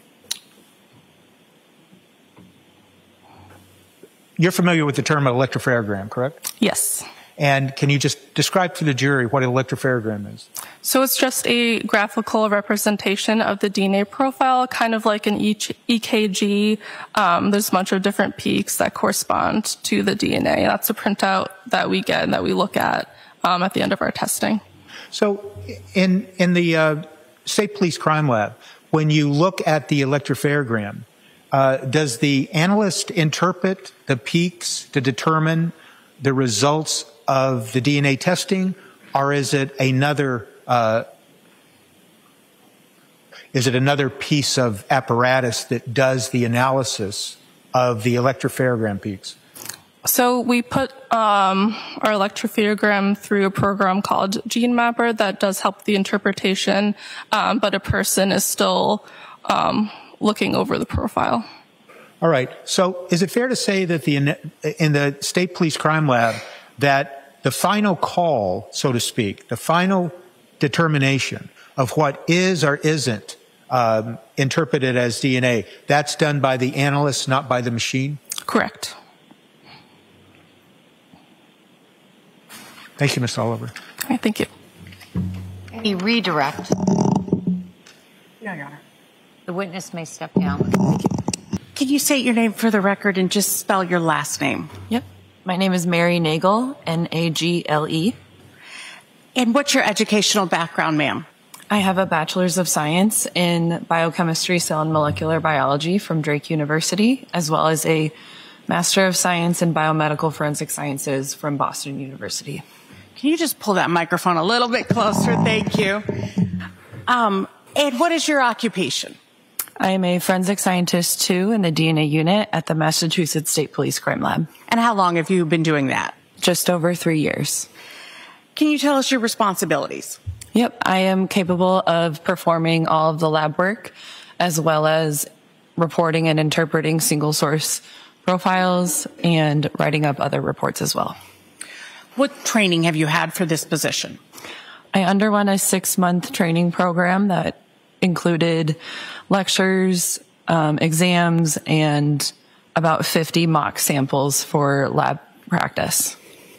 you're familiar with the term electropherogram, correct? Yes. And can you just describe to the jury what an electropherogram is? So it's just a graphical representation of the D N A profile, kind of like an E K G. Um, there's a bunch of different peaks that correspond to the D N A. That's a printout that we get and that we look at um, at the end of our testing. So in, in the uh, State Police Crime Lab, when you look at the electropherogram, uh, does the analyst interpret the peaks to determine the results of the D N A testing, or is it another uh, is it another piece of apparatus that does the analysis of the electropherogram peaks? So we put um, our electropherogram through a program called GeneMapper that does help the interpretation, um, but a person is still um, looking over the profile. All right. So is it fair to say that the in the State Police Crime Lab that the final call, so to speak, the final determination of what is or isn't um, interpreted as D N A, that's done by the analyst, not by the machine? Correct. Thank you, Miz Oliver. All right, thank you. Any redirect? No, Your Honor. The witness may step down. Can you state your name for the record and just spell your last name? Yep. My name is Mary Nagel, N A G L E. And what's your educational background, ma'am? I have a Bachelor's of Science in Biochemistry, Cell and Molecular Biology from Drake University, as well as a Master of Science in Biomedical Forensic Sciences from Boston University. Can you just pull that microphone a little bit closer? Thank you. Um, and what is your occupation? I am a forensic scientist, too, in the D N A unit at the Massachusetts State Police Crime Lab. And how long have you been doing that? Just over three years. Can you tell us your responsibilities? Yep. I am capable of performing all of the lab work, as well as reporting and interpreting single source profiles and writing up other reports as well. What training have you had for this position? I underwent a six-month training program that included lectures, um, exams, and about fifty mock samples for lab practice.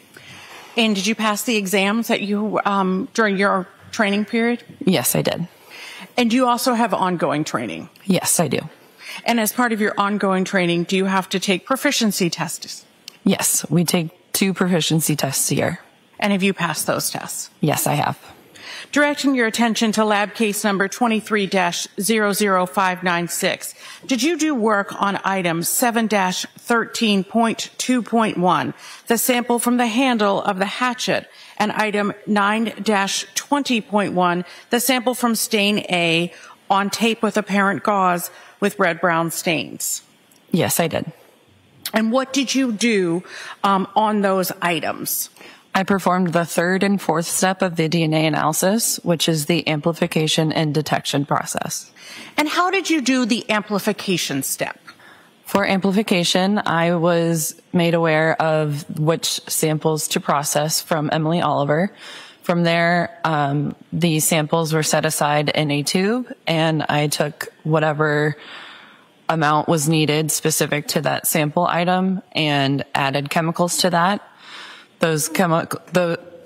And did you pass the exams that you um, during your training period? Yes, I did. And do you also have ongoing training? Yes, I do. And as part of your ongoing training, do you have to take proficiency tests? Yes, we take two proficiency tests a year. And have you passed those tests? Yes, I have. Directing your attention to lab case number twenty-three dash zero zero five nine six. Did you do work on item seven dash thirteen point two point one, the sample from the handle of the hatchet, and item nine dash twenty point one, the sample from stain A on tape with apparent gauze with red-brown stains? Yes, I did. And what did you do um, on those items? I performed the third and fourth step of the D N A analysis, which is the amplification and detection process. And how did you do the amplification step? For amplification, I was made aware of which samples to process from Emily Oliver. From there, um, the samples were set aside in a tube, and I took whatever amount was needed specific to that sample item and added chemicals to that. Those chemical, the,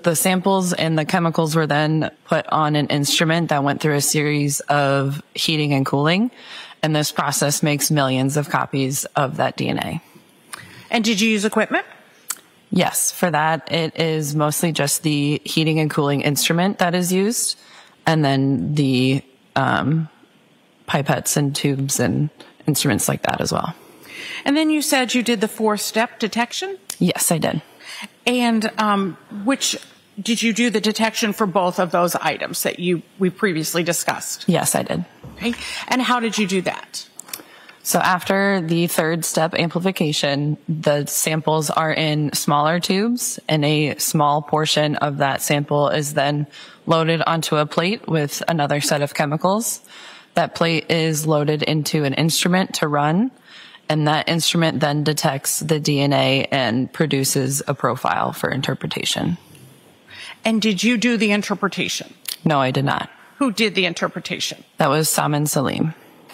the samples and the chemicals were then put on an instrument that went through a series of heating and cooling. And this process makes millions of copies of that D N A. And did you use equipment? Yes, for that, it is mostly just the heating and cooling instrument that is used, and then the um, pipettes and tubes and instruments like that as well. And then you said you did the four-step detection? Yes, I did. And um, which did you do the detection for both of those items that you we previously discussed? Yes, I did. Okay. And how did you do that? So after the third step amplification, the samples are in smaller tubes, and a small portion of that sample is then loaded onto a plate with another set of chemicals. That plate is loaded into an instrument to run, and that instrument then detects the D N A and produces a profile for interpretation. And did you do the interpretation? No, I did not. Who did the interpretation? That was Saman Salim.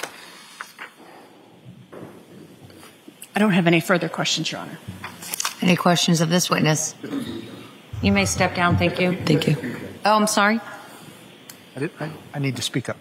I don't have any further questions, Your Honor. Any questions of this witness? You may step down. Thank you. Thank you. Oh, I'm sorry. I, did, I, I need to speak up.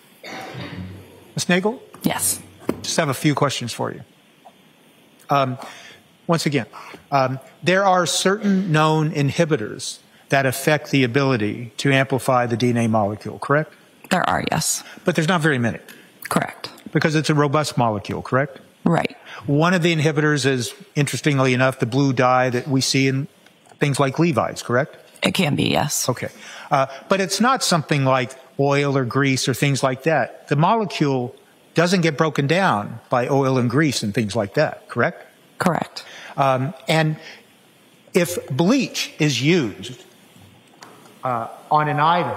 Miz Nagel? Yes. Just have a few questions for you. Um, once again, um, there are certain known inhibitors that affect the ability to amplify the D N A molecule, correct? There are, yes. But there's not very many. Correct. Because it's a robust molecule, correct? Right. One of the inhibitors is, interestingly enough, the blue dye that we see in things like Levi's, correct? It can be, yes. Okay. Uh, but it's not something like oil or grease or things like that. The molecule doesn't get broken down by oil and grease and things like that, correct? Correct. Um, and if bleach is used uh, on an item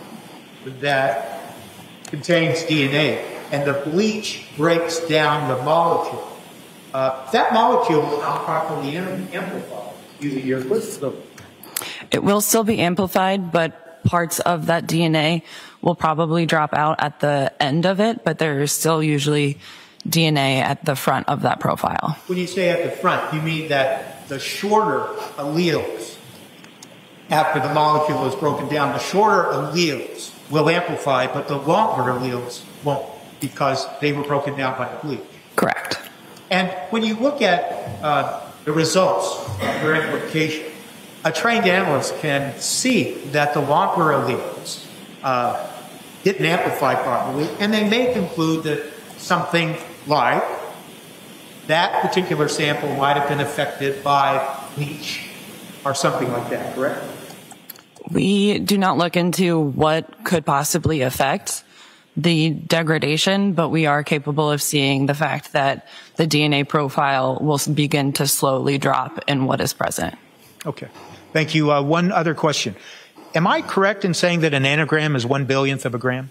that contains D N A, and the bleach breaks down the molecule, uh, that molecule will not properly amplify using your system. It will still be amplified, but parts of that D N A will probably drop out at the end of it, but there is still usually D N A at the front of that profile. When you say at the front, you mean that the shorter alleles, after the molecule is broken down, the shorter alleles will amplify, but the longer alleles won't, because they were broken down by the bleach. Correct. And when you look at uh, the results of your amplification, a trained analyst can see that the longer alleles uh, didn't amplify properly, and they may conclude that something like that particular sample might have been affected by bleach or something like that, correct? We do not look into what could possibly affect the degradation, but we are capable of seeing the fact that the D N A profile will begin to slowly drop in what is present. Okay. Thank you. Uh, one other question. Am I correct in saying that a nanogram is one billionth of a gram?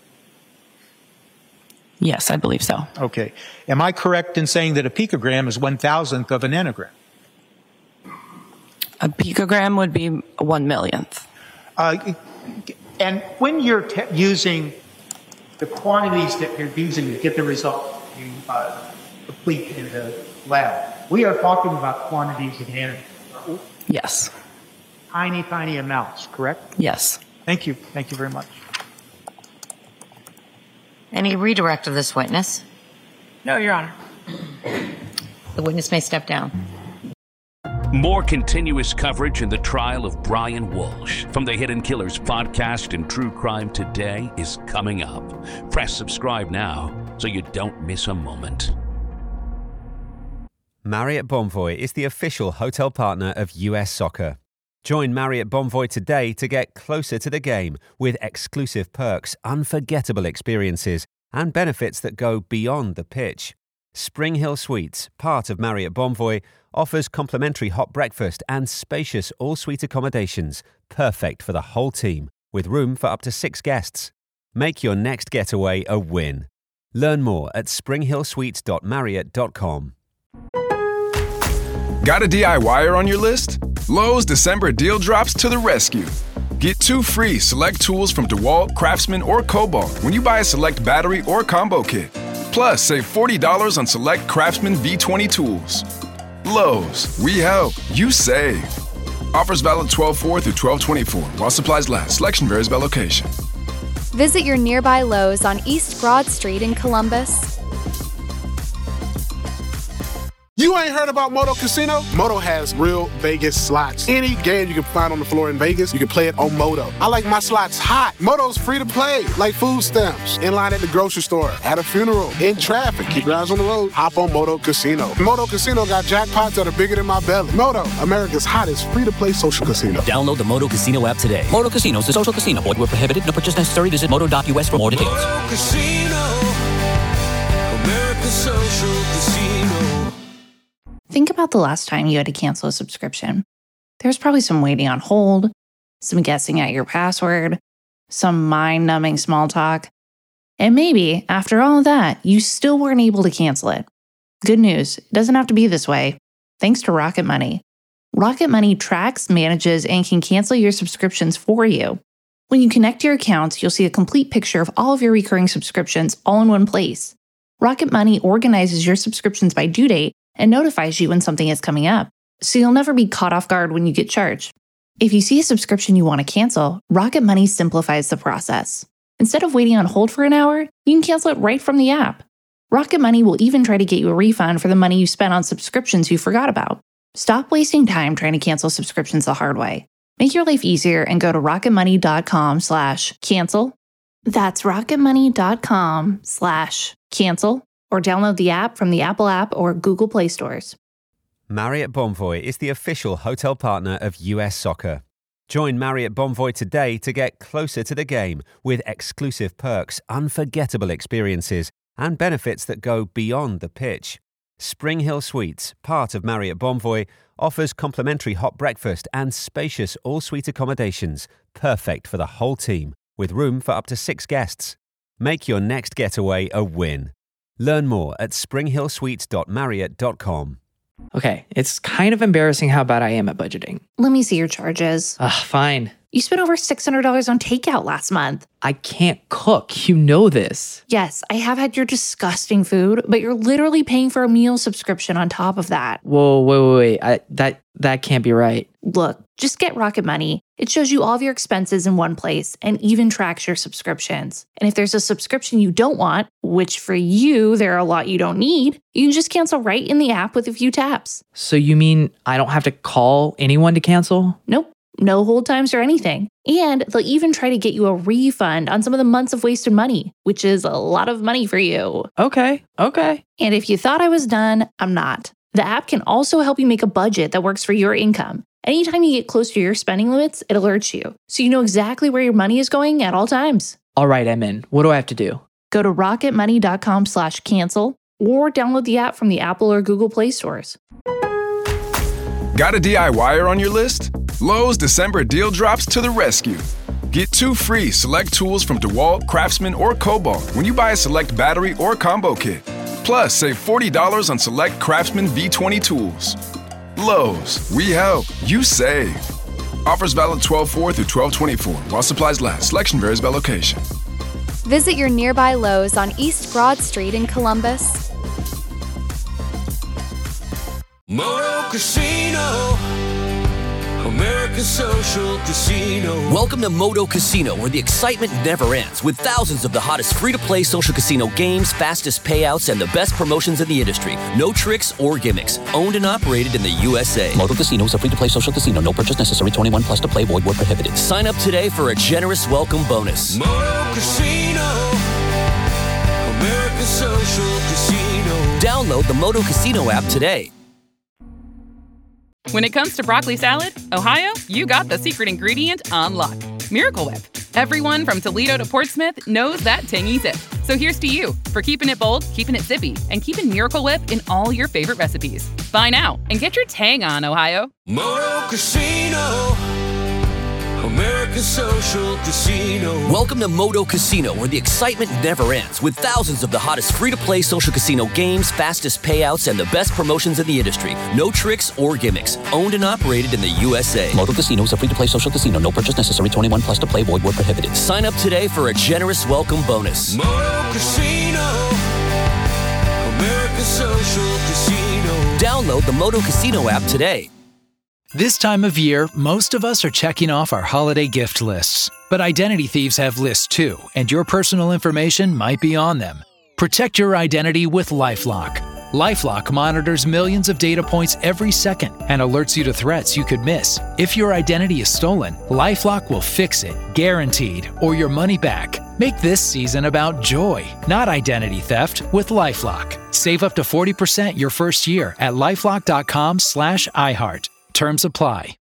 Yes, I believe so. Okay. Am I correct in saying that a picogram is one thousandth of a nanogram? A picogram would be one millionth. Uh, and when you're te- using the quantities that you're using to get the result you uh, complete in the lab, we are talking about quantities of nanograms. Yes. Tiny, tiny amounts, correct? Yes. Thank you. Thank you very much. Any redirect of this witness? No, Your Honor. The witness may step down. More continuous coverage in the trial of Brian Walsh from the Hidden Killers podcast and True Crime Today is coming up. Press subscribe now so you don't miss a moment. Marriott Bonvoy is the official hotel partner of U S Soccer. Join Marriott Bonvoy today to get closer to the game with exclusive perks, unforgettable experiences, and benefits that go beyond the pitch. Spring Hill Suites, part of Marriott Bonvoy, offers complimentary hot breakfast and spacious all-suite accommodations, perfect for the whole team, with room for up to six guests. Make your next getaway a win. Learn more at spring hill suites dot marriott dot com. Got a DIYer on your list? Lowe's December deal drops to the rescue. Get two free select tools from DeWalt, Craftsman, or Kobalt when you buy a select battery or combo kit. Plus, save forty dollars on select Craftsman V twenty tools. Lowe's, we help, you save. Offers valid twelve four through twelve twenty-four while supplies last. Selection varies by location. Visit your nearby Lowe's on East Broad Street in Columbus. You ain't heard about Moto Casino? Moto has real Vegas slots. Any game you can find on the floor in Vegas, you can play it on Moto. I like my slots hot. Moto's free to play, like food stamps. In line at the grocery store, at a funeral, in traffic. Keep your eyes on the road. Hop on Moto Casino. Moto Casino got jackpots that are bigger than my belly. Moto, America's hottest free-to-play social casino. Download the Moto Casino app today. Moto Casino is a social casino. Void where prohibited. No purchase necessary. Visit moto dot U S for more details. Moto Casino, America's social casino. Think about the last time you had to cancel a subscription. There's probably some waiting on hold, some guessing at your password, some mind-numbing small talk. And maybe, after all of that, you still weren't able to cancel it. Good news, it doesn't have to be this way. Thanks to Rocket Money. Rocket Money tracks, manages, and can cancel your subscriptions for you. When you connect your accounts, you'll see a complete picture of all of your recurring subscriptions all in one place. Rocket Money organizes your subscriptions by due date and notifies you when something is coming up, so you'll never be caught off guard when you get charged. If you see a subscription you want to cancel, Rocket Money simplifies the process. Instead of waiting on hold for an hour, you can cancel it right from the app. Rocket Money will even try to get you a refund for the money you spent on subscriptions you forgot about. Stop wasting time trying to cancel subscriptions the hard way. Make your life easier and go to rocketmoney.com slash cancel. That's rocketmoney.com slash cancel. Or download the app from the Apple App or Google Play stores. Marriott Bonvoy is the official hotel partner of U S Soccer. Join Marriott Bonvoy today to get closer to the game with exclusive perks, unforgettable experiences, and benefits that go beyond the pitch. Spring Hill Suites, part of Marriott Bonvoy, offers complimentary hot breakfast and spacious all-suite accommodations, perfect for the whole team, with room for up to six guests. Make your next getaway a win. Learn more at spring hill suites dot marriott dot com. Okay, it's kind of embarrassing how bad I am at budgeting. Let me see your charges. Ugh, fine. You spent over six hundred dollars on takeout last month. I can't cook. You know this. Yes, I have had your disgusting food, but you're literally paying for a meal subscription on top of that. Whoa, wait, wait, wait. I, that, that can't be right. Look, just get Rocket Money. It shows you all of your expenses in one place and even tracks your subscriptions. And if there's a subscription you don't want, which for you, there are a lot you don't need, you can just cancel right in the app with a few taps. So you mean I don't have to call anyone to cancel? Nope. No hold times or anything. And they'll even try to get you a refund on some of the months of wasted money, which is a lot of money for you. Okay, okay. And if you thought I was done, I'm not. The app can also help you make a budget that works for your income. Anytime you get close to your spending limits, it alerts you, so you know exactly where your money is going at all times. All right, I'm in. What do I have to do? Go to rocketmoney.com slash cancel or download the app from the Apple or Google Play stores. Got a DIYer on your list? Lowe's December deal drops to the rescue. Get two free select tools from DeWalt, Craftsman, or Cobalt when you buy a select battery or combo kit. Plus, save forty dollars on select Craftsman V twenty tools. Lowe's, we help, you save. Offers valid twelve four through twelve twenty-four while supplies last. Selection varies by location. Visit your nearby Lowe's on East Broad Street in Columbus. Moto Casino, America's social casino. Welcome to Moto Casino, where the excitement never ends, with thousands of the hottest free-to-play social casino games, fastest payouts, and the best promotions in the industry. No tricks or gimmicks. Owned and operated in the U S A. Moto Casino is a free-to-play social casino. No purchase necessary. twenty-one plus to play. Void where prohibited. Sign up today for a generous welcome bonus. Moto Casino, America's social casino. Download the Moto Casino app today. When it comes to broccoli salad, Ohio, you got the secret ingredient on lock. Miracle Whip. Everyone from Toledo to Portsmouth knows that tangy zip. So here's to you for keeping it bold, keeping it zippy, and keeping Miracle Whip in all your favorite recipes. Buy now and get your tang on, Ohio. Moto Casino, America's social casino. Welcome to Moto Casino, where the excitement never ends, with thousands of the hottest free-to-play social casino games, fastest payouts, and the best promotions in the industry. No tricks or gimmicks. Owned and operated in the U S A. Moto Casino is a free-to-play social casino. No purchase necessary. twenty-one plus to play. Void where prohibited. Sign up today for a generous welcome bonus. Moto Casino, America's social casino. Download the Moto Casino app today. This time of year, most of us are checking off our holiday gift lists. But identity thieves have lists too, and your personal information might be on them. Protect your identity with LifeLock. LifeLock monitors millions of data points every second and alerts you to threats you could miss. If your identity is stolen, LifeLock will fix it, guaranteed, or your money back. Make this season about joy, not identity theft, with LifeLock. Save up to forty percent your first year at LifeLock dot com slash iHeart. Terms apply.